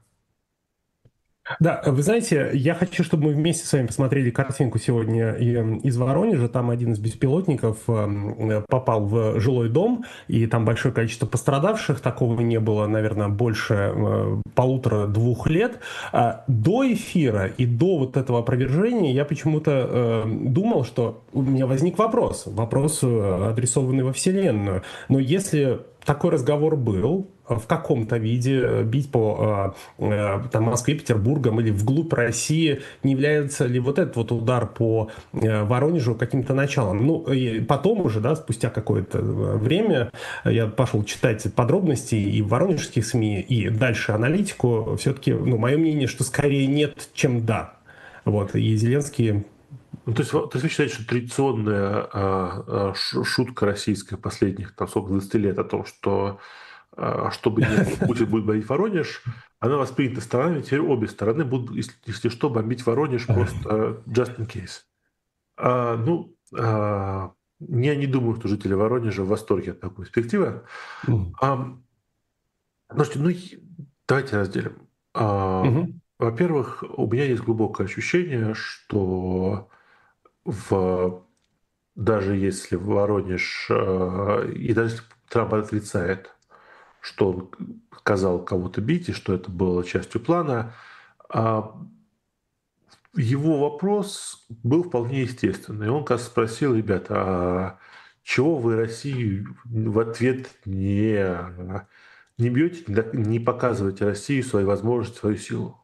Да, вы знаете, я хочу, чтобы мы вместе с вами посмотрели картинку сегодня из Воронежа. Там один из беспилотников попал в жилой дом, и там большое количество пострадавших. Такого не было, наверное, больше 1,5-2 лет. До эфира и до вот этого опровержения я почему-то думал, что у меня возник вопрос адресованный во Вселенную. Но если такой разговор был, в каком-то виде бить по там, Москве, Петербургам или вглубь России, не является ли вот этот вот удар по Воронежу каким-то началом? Ну, и потом уже, да, спустя какое-то время я пошел читать подробности и в воронежских СМИ, и дальше аналитику. Все-таки, ну, мое мнение, что скорее нет, чем да. Вот, и Зеленский... Ну, то есть вы считаете, что традиционная шутка российская последних, там, сколько, 20 лет о том, что чтобы не было, Путин будет бомбить Воронеж, она воспринята сторонами, теперь обе стороны будут, если что, бомбить Воронеж просто just in case. Ну, я не думаю, что жители Воронежа в восторге от такой перспективы. Слушайте, давайте разделим. Мгм. Во-первых, у меня есть глубокое ощущение, что даже если Воронеж, и даже если Трамп отрицает, что он сказал кого-то бить, и что это было частью плана, а, его вопрос был вполне естественный. Он, кажется, спросил: ребята, а чего вы Россию в ответ не бьете, не показываете России свои возможности, свою силу?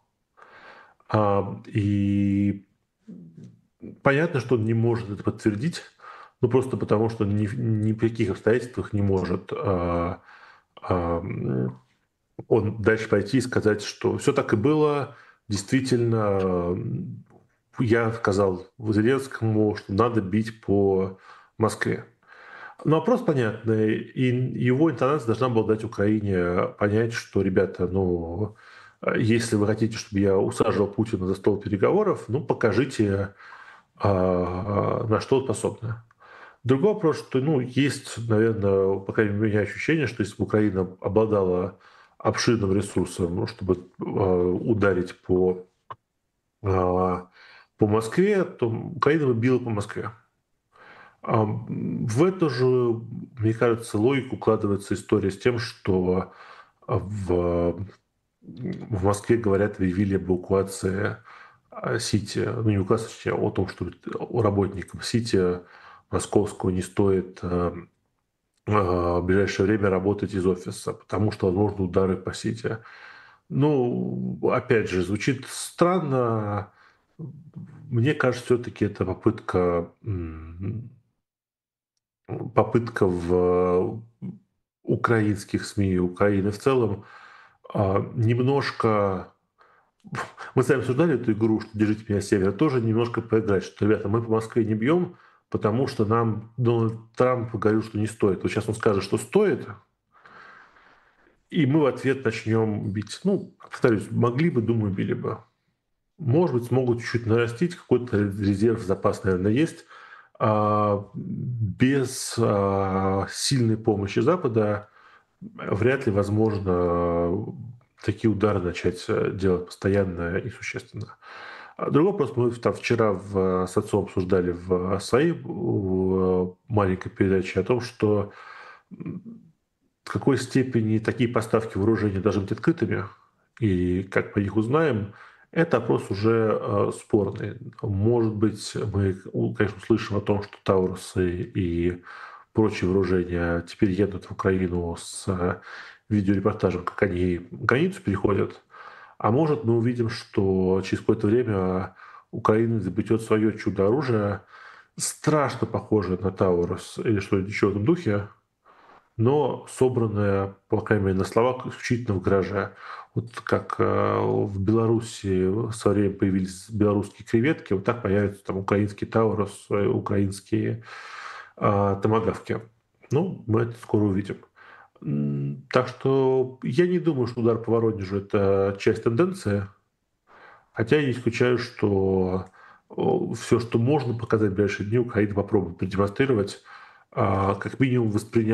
И понятно, что он не может это подтвердить, ну просто потому, что ни при каких обстоятельствах не может он дальше пойти и сказать, что все так и было, действительно, я сказал Зеленскому, что надо бить по Москве. Но вопрос понятный, и его интонация должна была дать Украине понять, что, ребята, если вы хотите, чтобы я усаживал Путина за стол переговоров, покажите, на что способны. Другой вопрос, что есть, наверное, по крайней мере, у меня ощущение, что если бы Украина обладала обширным ресурсом, чтобы ударить по Москве, то Украина бы била по Москве. В эту же, мне кажется, логику укладывается история с тем, что в Москве, говорят, объявили об эвакуации Сити, не эвакуации, точнее, о том, что работникам Сити московского не стоит в ближайшее время работать из офиса, потому что, возможно, удары по Сити. Опять же, звучит странно. Мне кажется, все-таки это попытка в украинских СМИ, Украины в целом, немножко... Мы с вами обсуждали эту игру, что «Держите меня с севера», тоже немножко поиграть, что, ребята, мы по Москве не бьем, потому что нам Дональд Трамп говорил, что не стоит. Вот сейчас он скажет, что стоит, и мы в ответ начнем бить. Повторюсь, могли бы, думаю, били бы. Может быть, смогут чуть-чуть нарастить, какой-то резерв, запас, наверное, есть. Без сильной помощи Запада вряд ли возможно такие удары начать делать постоянно и существенно. Другой вопрос, мы там вчера с отцом обсуждали в своей маленькой передаче о том, что в какой степени такие поставки вооружения должны быть открытыми, и как мы их узнаем, это вопрос уже спорный. Может быть, мы, конечно, услышим о том, что Таурусы и прочие вооружения теперь едут в Украину с видеорепортажем, как они границу переходят. А может, мы увидим, что через какое-то время Украина изобретет свое чудо-оружие, страшно похожее на Таурус или что-нибудь еще в этом духе, но собранная, по крайней мере, на словах исключительно в гараже. Вот как в Беларуси в свое время появились белорусские креветки, вот так появятся там украинский Таурус, украинские томагавки. Мы это скоро увидим. Так что я не думаю, что удар по Воронежу – это часть тенденции, хотя я не исключаю, что все, что можно показать в ближайшие дни, Украина попробует продемонстрировать, как минимум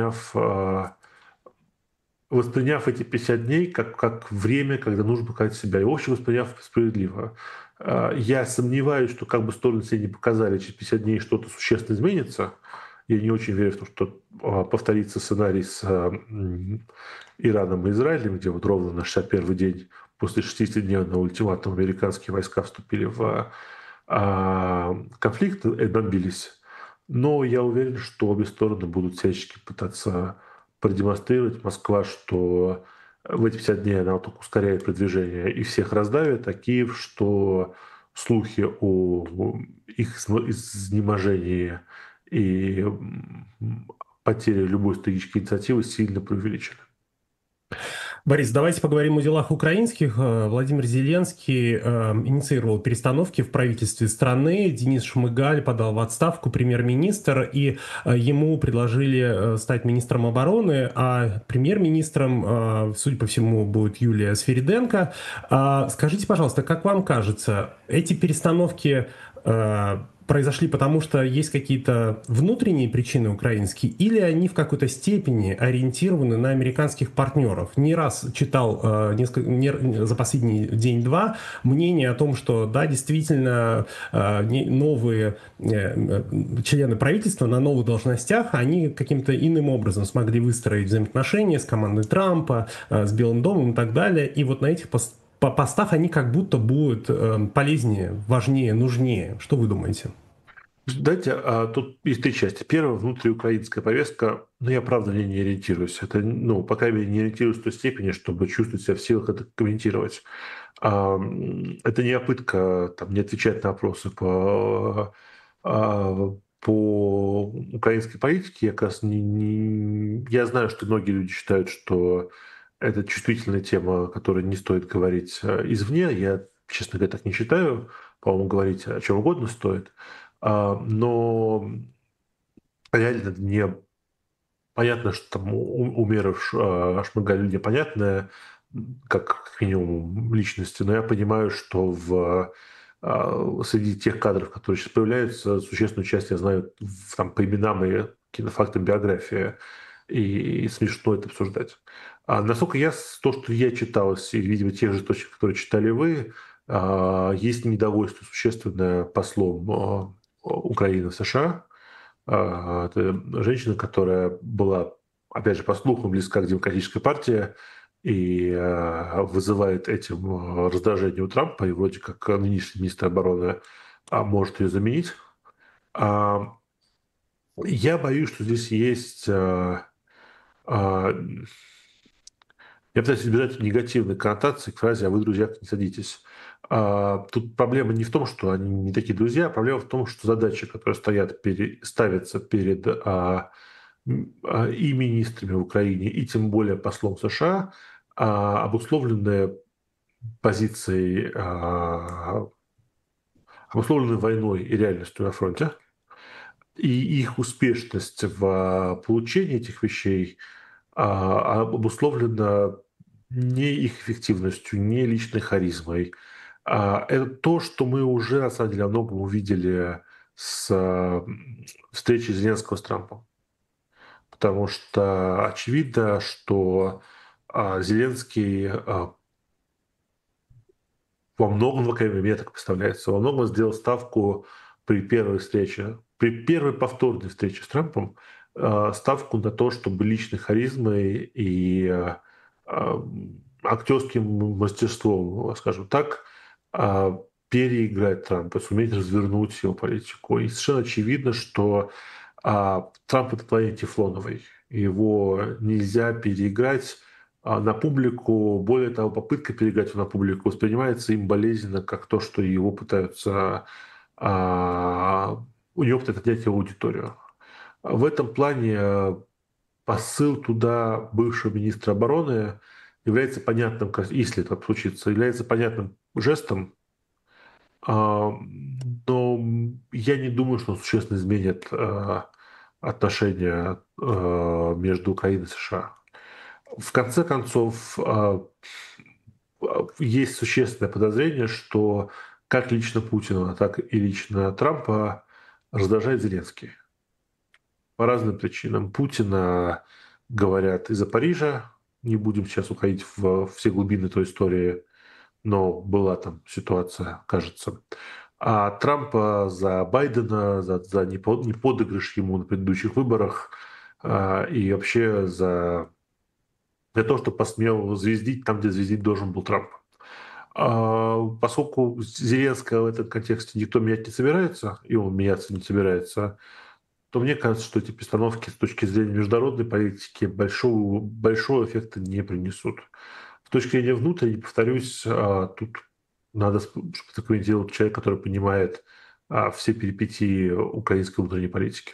восприняв эти 50 дней как время, когда нужно показать себя, и, в общем, восприняв справедливо. Я сомневаюсь, что как бы стороны себе не показали, через 50 дней что-то существенно изменится. Я не очень верю в то, что повторится сценарий с Ираном и Израилем, где вот ровно на 61-й день после 60-дневного ультиматума американские войска вступили в конфликт и бомбились. Но я уверен, что обе стороны будут всячески пытаться продемонстрировать, Москва, что в эти 50 дней она только ускоряет продвижение и всех раздавит, а Киев, что слухи о их изнеможении и потере любой стратегической инициативы сильно преувеличили. Борис, давайте поговорим о делах украинских. Владимир Зеленский инициировал перестановки в правительстве страны. Денис Шмыгаль подал в отставку, премьер-министр, и ему предложили стать министром обороны, а премьер-министром, судя по всему, будет Юлия Свериденко. Скажите, пожалуйста, как вам кажется, эти перестановки произошли потому, что есть какие-то внутренние причины украинские, или они в какой-то степени ориентированы на американских партнеров? Не раз читал за последний день-два мнение о том, что да, действительно, новые члены правительства на новых должностях, они каким-то иным образом смогли выстроить взаимоотношения с командой Трампа, с Белым домом и так далее. И вот на этих постах они как будто будут полезнее, важнее, нужнее. Что вы думаете? Знаете, тут есть три части. Первая — внутриукраинская повестка. Но я, правда, в ней не ориентируюсь. Это, по крайней мере, не ориентируюсь в той степени, чтобы чувствовать себя в силах это комментировать. Это не попытка там, не отвечать на вопросы по украинской политике. Я как раз я знаю, что многие люди считают, что это чувствительная тема, о которой не стоит говорить извне. Я, честно говоря, так не считаю. По-моему, говорить о чем угодно стоит. Но реально не понятно, что там у мэра Шмыгаль непонятная, как минимум личности, но я понимаю, что среди тех кадров, которые сейчас появляются, существенную часть я знаю там, по именам и каким-то фактам биографии, и смешно это обсуждать. Насколько то, что я читал, и, видимо, тех же источников, которые читали вы, есть недовольство существенное послом Украины в США. Это женщина, которая была, опять же, по слухам, близка к демократической партии и вызывает этим раздражение у Трампа, и вроде как нынешний министр обороны может ее заменить. А, Я боюсь, что здесь есть... Я пытаюсь избежать негативной коннотации к фразе «а вы, друзья, не садитесь». Тут проблема не в том, что они не такие друзья, а проблема в том, что задачи, которые ставятся перед и министрами в Украине, и тем более послом США, обусловлены позицией, обусловлены войной и реальностью на фронте. И их успешность в получении этих вещей обусловлена не их эффективностью, не личной харизмой. Это то, что мы уже, на самом деле, о многом увидели с встречи Зеленского с Трампом. Потому что очевидно, что Зеленский во многом, по крайней мере, мне так представляется, во многом сделал ставку при первой встрече, при первой повторной встрече с Трампом, ставку на то, чтобы личной харизмой и актерским мастерством, скажем так, переиграть Трампа, суметь развернуть его политику. И совершенно очевидно, что Трамп — это планете тефлоновый. Его нельзя переиграть на публику. Более того, попытка переиграть его на публику воспринимается им болезненно, как то, что его пытаются... у него пытаются отнять его аудиторию. В этом плане посыл туда бывшего министра обороны является понятным, если это случится, является понятным жестом, но я не думаю, что он существенно изменит отношения между Украиной и США. В конце концов, есть существенное подозрение, что как лично Путина, так и лично Трампа раздражает Зеленский. По разным причинам. Путина, говорят, из-за Парижа. Не будем сейчас уходить в все глубины той истории, но была там ситуация, кажется. А Трампа за Байдена, за неподыгрыш ему на предыдущих выборах и вообще за то, что посмел звездить там, где звездить должен был Трамп. Поскольку Зеленского в этом контексте никто менять не собирается, и он меняться не собирается, то мне кажется, что эти постановки с точки зрения международной политики большого эффекта не принесут. С точки зрения внутренней, повторюсь, тут надо, чтобы это комментировал человек, который понимает все перипетии украинской внутренней политики.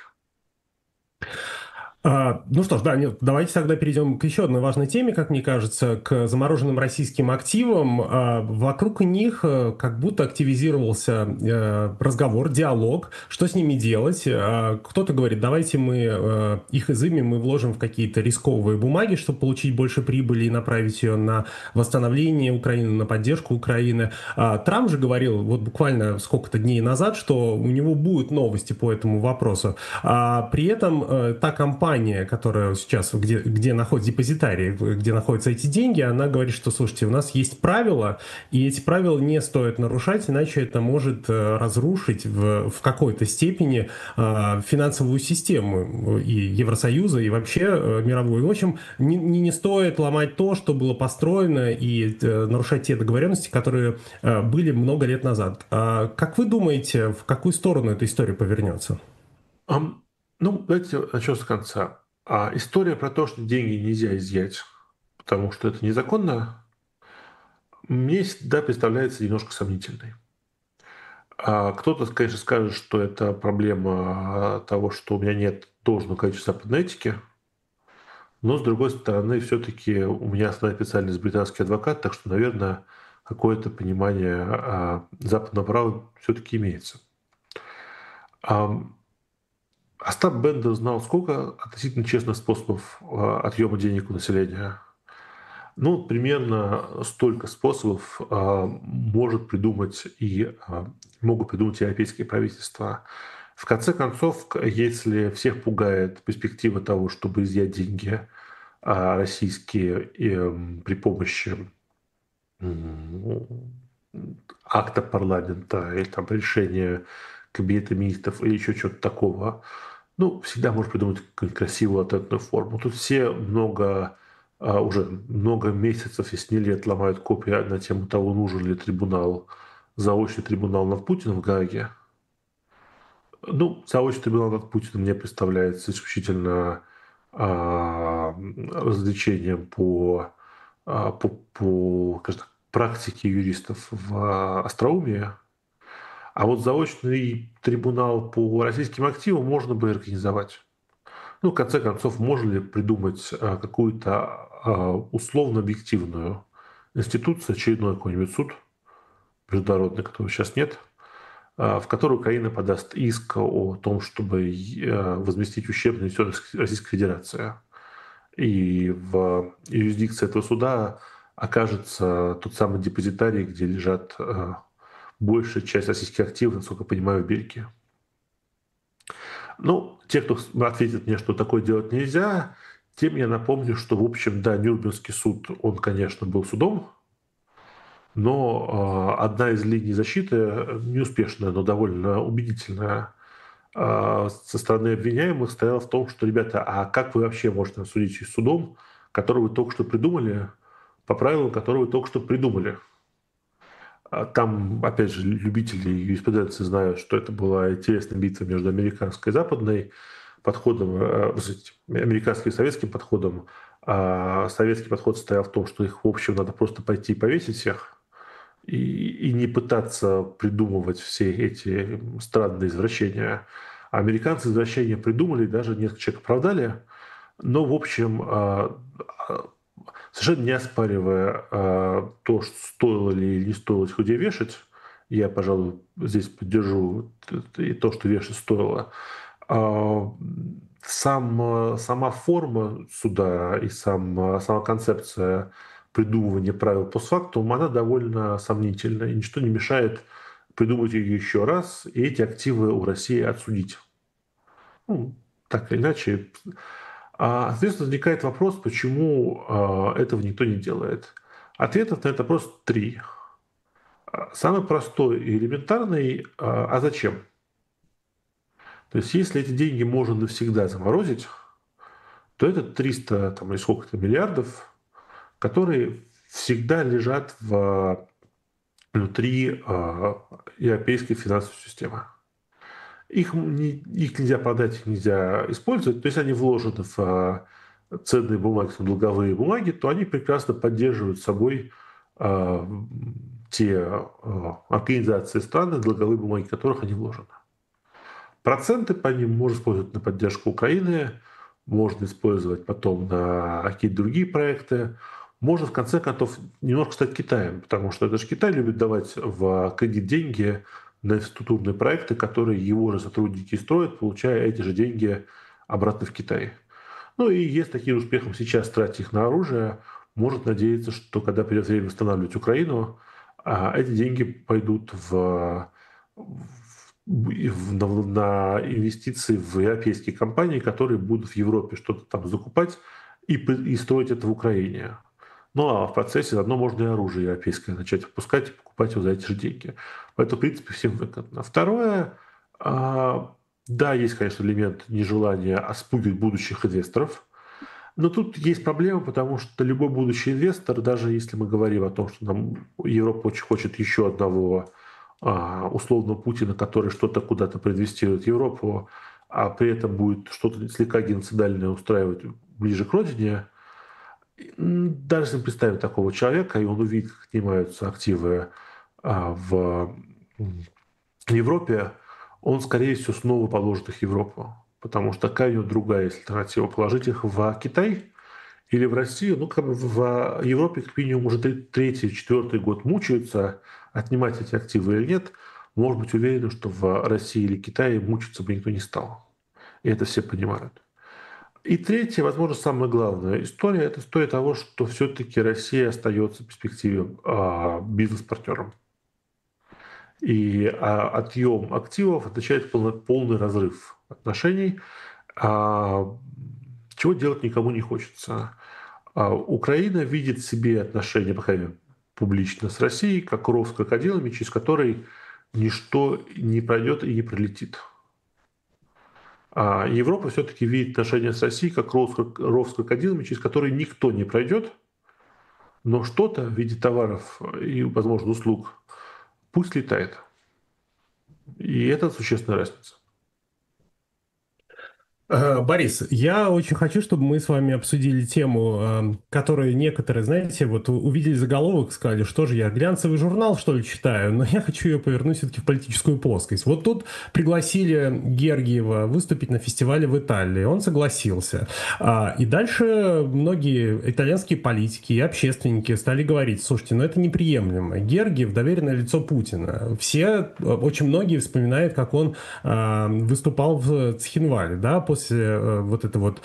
Ну что ж, да, нет, давайте тогда перейдем к еще одной важной теме, как мне кажется, к замороженным российским активам. Вокруг них как будто активизировался разговор, диалог, что с ними делать. Кто-то говорит, давайте мы их изымем и вложим в какие-то рисковые бумаги, чтобы получить больше прибыли и направить ее на восстановление Украины, на поддержку Украины. Трамп же говорил вот буквально сколько-то дней назад, что у него будут новости по этому вопросу. При этом та компания, которая сейчас, где находится депозитарий, где находятся эти деньги, она говорит, что, слушайте, у нас есть правила, и эти правила не стоит нарушать, иначе это может разрушить в какой-то степени финансовую систему и Евросоюза, и вообще мировую. В общем, не стоит ломать то, что было построено, и нарушать те договоренности, которые были много лет назад. Как вы думаете, в какую сторону эта история повернется? Ну, давайте начнем с конца. История про то, что деньги нельзя изъять, потому что это незаконно, мне всегда представляется немножко сомнительной. Кто-то, конечно, скажет, что это проблема того, что у меня нет должного количества западной этики, но, с другой стороны, все-таки у меня основная специальность британский адвокат, так что, наверное, какое-то понимание западного права все-таки имеется. Остап Бендер знал сколько относительно честных способов отъема денег у населения. Ну, примерно столько способов может придумать и могут придумать европейские правительства. В конце концов, если всех пугает перспектива того, чтобы изъять деньги российские при помощи акта парламента или там решения кабинета министров или еще чего-то такого, ну, всегда можно придумать какую-нибудь красивую ответную форму. Тут все уже много месяцев, если не лет, ломают копии на тему того, нужен ли трибунал, заочный трибунал над Путиным в Гааге. Ну, заочный трибунал над Путиным мне представляется исключительно развлечением скажем так, практике юристов в остроумии. А вот заочный трибунал по российским активам можно бы организовать. Ну, в конце концов, можно ли придумать какую-то условно-объективную институцию, очередной какой-нибудь суд международный, которого сейчас нет, в который Украина подаст иск о том, чтобы возместить ущерб, нанесенный Российской Федерации. И в юрисдикции этого суда окажется тот самый депозитарий, где лежат большая часть российских активов, насколько я понимаю, в Бельгии. Ну, те, кто ответит мне, что такое делать нельзя, тем я напомню, что, в общем, да, Нюрнбергский суд, он, конечно, был судом, но одна из линий защиты, неуспешная, но довольно убедительная, со стороны обвиняемых стояла в том, что, ребята, а как вы вообще можете судить судом, который вы только что придумали, по правилам, которые вы только что придумали? Там, опять же, любители юриспруденции знают, что это была интересная битва между американской и западной подходом, американским и советским подходом. Советский подход стоял в том, что их, в общем, надо просто пойти и повесить всех и не пытаться придумывать все эти странные извращения. А американцы извращения придумали, даже несколько человек оправдали, но, в общем, совершенно не оспаривая то, что стоило ли или не стоило этих людей вешать, я, пожалуй, здесь поддержу и то, что вешать стоило. Сама форма суда и сама концепция придумывания правил постфактум, она довольно сомнительна, и ничто не мешает придумать ее еще раз и эти активы у России отсудить. Ну, так или иначе. Соответственно, возникает вопрос, почему этого никто не делает. Ответов на этот вопрос три. Самый простой и элементарный, а зачем? То есть, если эти деньги можно навсегда заморозить, то это 300 там, или сколько-то миллиардов, которые всегда лежат внутри европейской финансовой системы. их нельзя продать, их нельзя использовать. То есть они вложены в ценные бумаги, в долговые бумаги, то они прекрасно поддерживают собой а, те организации страны, долговые бумаги которых они вложены. Проценты по ним можно использовать на поддержку Украины, можно использовать потом на какие-то другие проекты. Можно, в конце концов, немножко стать Китаем, потому что это же Китай любит давать в кредит деньги на инфраструктурные проекты, которые его же сотрудники строят, получая эти же деньги обратно в Китай. Ну и если таким успехом сейчас тратить их на оружие, может надеяться, что когда придет время восстанавливать Украину, эти деньги пойдут на инвестиции в европейские компании, которые будут в Европе что-то там закупать и строить это в Украине. Ну а в процессе заодно можно и оружие европейское начать выпускать и покупать его за эти же деньги. Поэтому, в принципе, всем выгодно. Второе, да, есть, конечно, элемент нежелания спугивать будущих инвесторов, но тут есть проблема, потому что любой будущий инвестор, даже если мы говорим о том, что Европа очень хочет еще одного условного Путина, который что-то куда-то проинвестирует в Европу, а при этом будет что-то слегка геноцидальное устраивать ближе к родине, даже если представить такого человека, и он увидит, как снимаются активы в Европе, он, скорее всего, снова положит их в Европу. Потому что какая у него другая есть альтернатива? Положить их в Китай или в Россию? Ну, как бы в Европе, как минимум, уже третий, четвертый год мучаются, отнимать эти активы или нет. Может быть, уверены, что в России или Китае мучиться бы никто не стал. И это все понимают. И третья, возможно, самая главная история – это история того, что все-таки Россия остается в перспективе бизнес-партнером. И отъем активов означает полный разрыв отношений, чего делать никому не хочется. Украина видит себе отношения, по крайней мере, публично с Россией, как ров с крокодилами, через который ничто не пройдет и не пролетит. А Европа все-таки видит отношения с Россией как ров с крокодилами, через который никто не пройдет, но что-то в виде товаров и, возможно, услуг пусть летает. И это существенная разница. Борис, я очень хочу, чтобы мы с вами обсудили тему, которую некоторые, знаете, вот увидели заголовок, сказали, что же я глянцевый журнал, что ли, читаю, но я хочу ее повернуть все-таки в политическую плоскость. Вот тут пригласили Гергиева выступить на фестивале в Италии, он согласился. И дальше многие итальянские политики и общественники стали говорить, слушайте, ну это неприемлемо. Гергиев – доверенное лицо Путина. Очень многие вспоминают, как он выступал в Цхинвале, да, после вот этой вот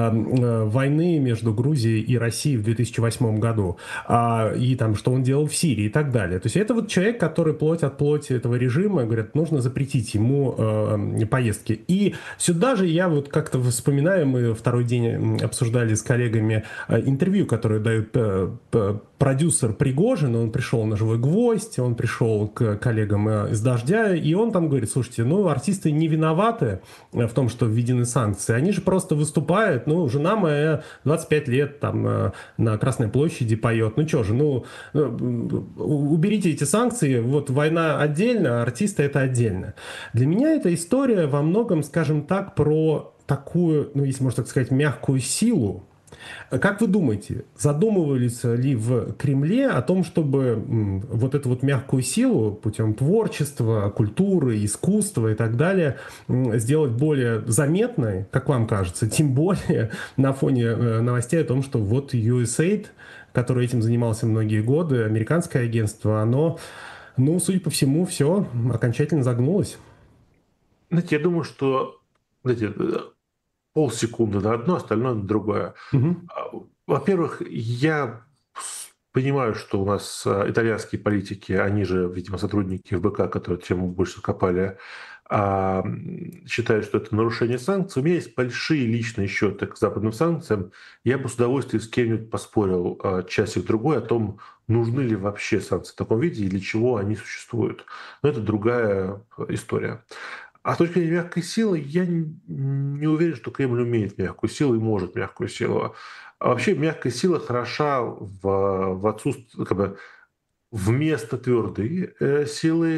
войны между Грузией и Россией в 2008 году, и там, что он делал в Сирии и так далее. То есть это вот человек, который плоть от плоти этого режима, говорят, нужно запретить ему поездки. И сюда же я вот как-то вспоминаю, мы второй день обсуждали с коллегами интервью, которое дает продюсер Пригожин, он пришел на «Живой гвоздь», он пришел к коллегам из «Дождя», и он там говорит, слушайте, ну, артисты не виноваты в том, что введены санкции, они же просто выступают, ну, жена моя 25 лет там на Красной площади поет, ну, что же, ну, уберите эти санкции, вот война отдельно, а артисты это отдельно. Для меня эта история во многом, скажем так, про такую, ну, если можно так сказать, мягкую силу. Как вы думаете, задумывались ли в Кремле о том, чтобы вот эту вот мягкую силу путем творчества, культуры, искусства и так далее сделать более заметной, как вам кажется, тем более на фоне новостей о том, что вот USAID, который этим занимался многие годы, американское агентство, оно, ну, судя по всему, все окончательно загнулось. Знаете, я думаю, что, знаете, полсекунды на одно, остальное на другое. Мгм. Во-первых, я понимаю, что у нас итальянские политики, они же, видимо, сотрудники ФБК, которые тему больше копали, считают, что это нарушение санкций. У меня есть большие личные счеты к западным санкциям. Я бы с удовольствием с кем-нибудь поспорил часик-другой о том, нужны ли вообще санкции в таком виде и для чего они существуют. Но это другая история. А с точки зрения мягкой силы, я не уверен, что Кремль умеет мягкую силу и может мягкую силу. А вообще мягкая сила хороша в отсутствии, как бы, вместо твердой силы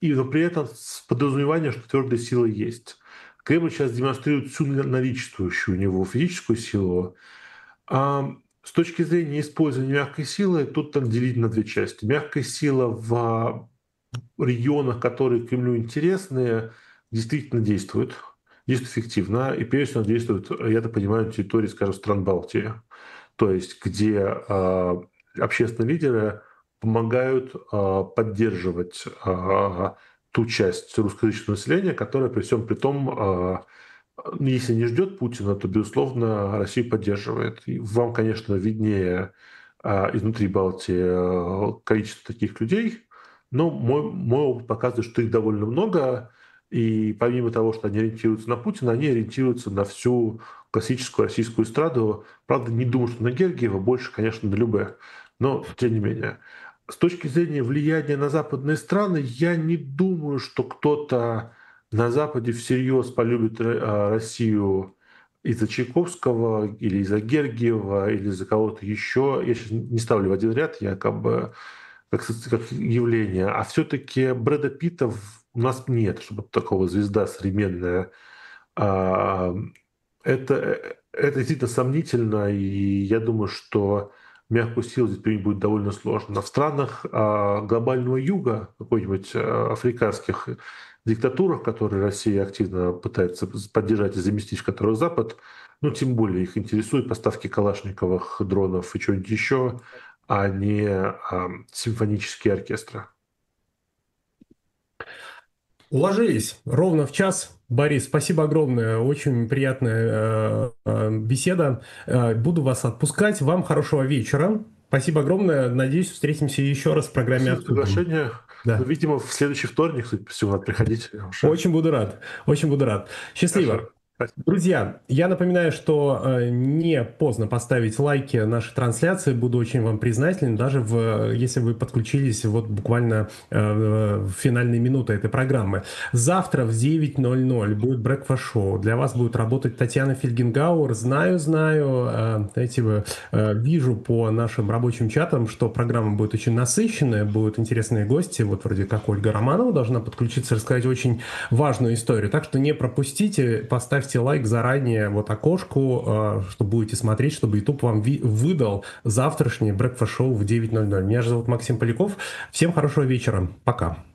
но при этом с подразумеванием, что твердая сила есть. Кремль сейчас демонстрирует всю наличествующую у него физическую силу. С точки зрения использования мягкой силы, тут надо делить на две части. Мягкая сила в регионах, которые Кремлю интересны, действительно действует эффективно, и прежде всего действует, я так понимаю, на территории, скажем, стран Балтии, то есть где общественные лидеры помогают поддерживать ту часть русскоязычного населения, которая при всем при том, если не ждет Путина, то, безусловно, Россию поддерживает. И вам, конечно, виднее изнутри Балтии количество таких людей, но мой опыт показывает, что их довольно много, и помимо того, что они ориентируются на Путина, они ориентируются на всю классическую российскую эстраду. Правда, не думаю, что на Гергиева, больше, конечно, на Любе, но тем не менее. С точки зрения влияния на западные страны, я не думаю, что кто-то на Западе всерьез полюбит Россию из-за Чайковского или из-за Гергиева или из-за кого-то еще. Я сейчас не ставлю в один ряд, я как явление. А все-таки Брэда Питта у нас нет, чтобы такого звезда современная. А, это действительно сомнительно, и я думаю, что мягкую силу здесь применить будет довольно сложно. В странах глобального юга, какой-нибудь африканских диктатурах, которые Россия активно пытается поддержать и заместить, в которых Запад, ну, тем более их интересуют поставки калашниковых дронов и чего-нибудь еще, а не симфонические оркестры. Уложились ровно в час. Борис, спасибо огромное. Очень приятная беседа. Буду вас отпускать. Вам хорошего вечера. Спасибо огромное. Надеюсь, встретимся еще раз в программе Спасибо за «Обсудим». приглашение. Ну, Да. видимо, в следующий вторник, судя по всему, надо приходить уже. Очень буду рад. Очень буду рад. Счастливо. Хорошо. Спасибо. Друзья, я напоминаю, что не поздно поставить лайки нашей трансляции. Буду очень вам признателен, даже если вы подключились вот буквально в финальные минуты этой программы. Завтра в 9:00 будет Breakfast Show. Для вас будет работать Татьяна Фельгенгауэр. Знаю, знаете, вижу по нашим рабочим чатам, что программа будет очень насыщенная, будут интересные гости, вот вроде как Ольга Романова должна подключиться, рассказать очень важную историю. Так что не пропустите, поставьте лайк заранее, вот окошку, что будете смотреть, чтобы YouTube вам выдал завтрашний Breakfast Show в 9:00. Меня же зовут Максим Поляков. Всем хорошего вечера. Пока.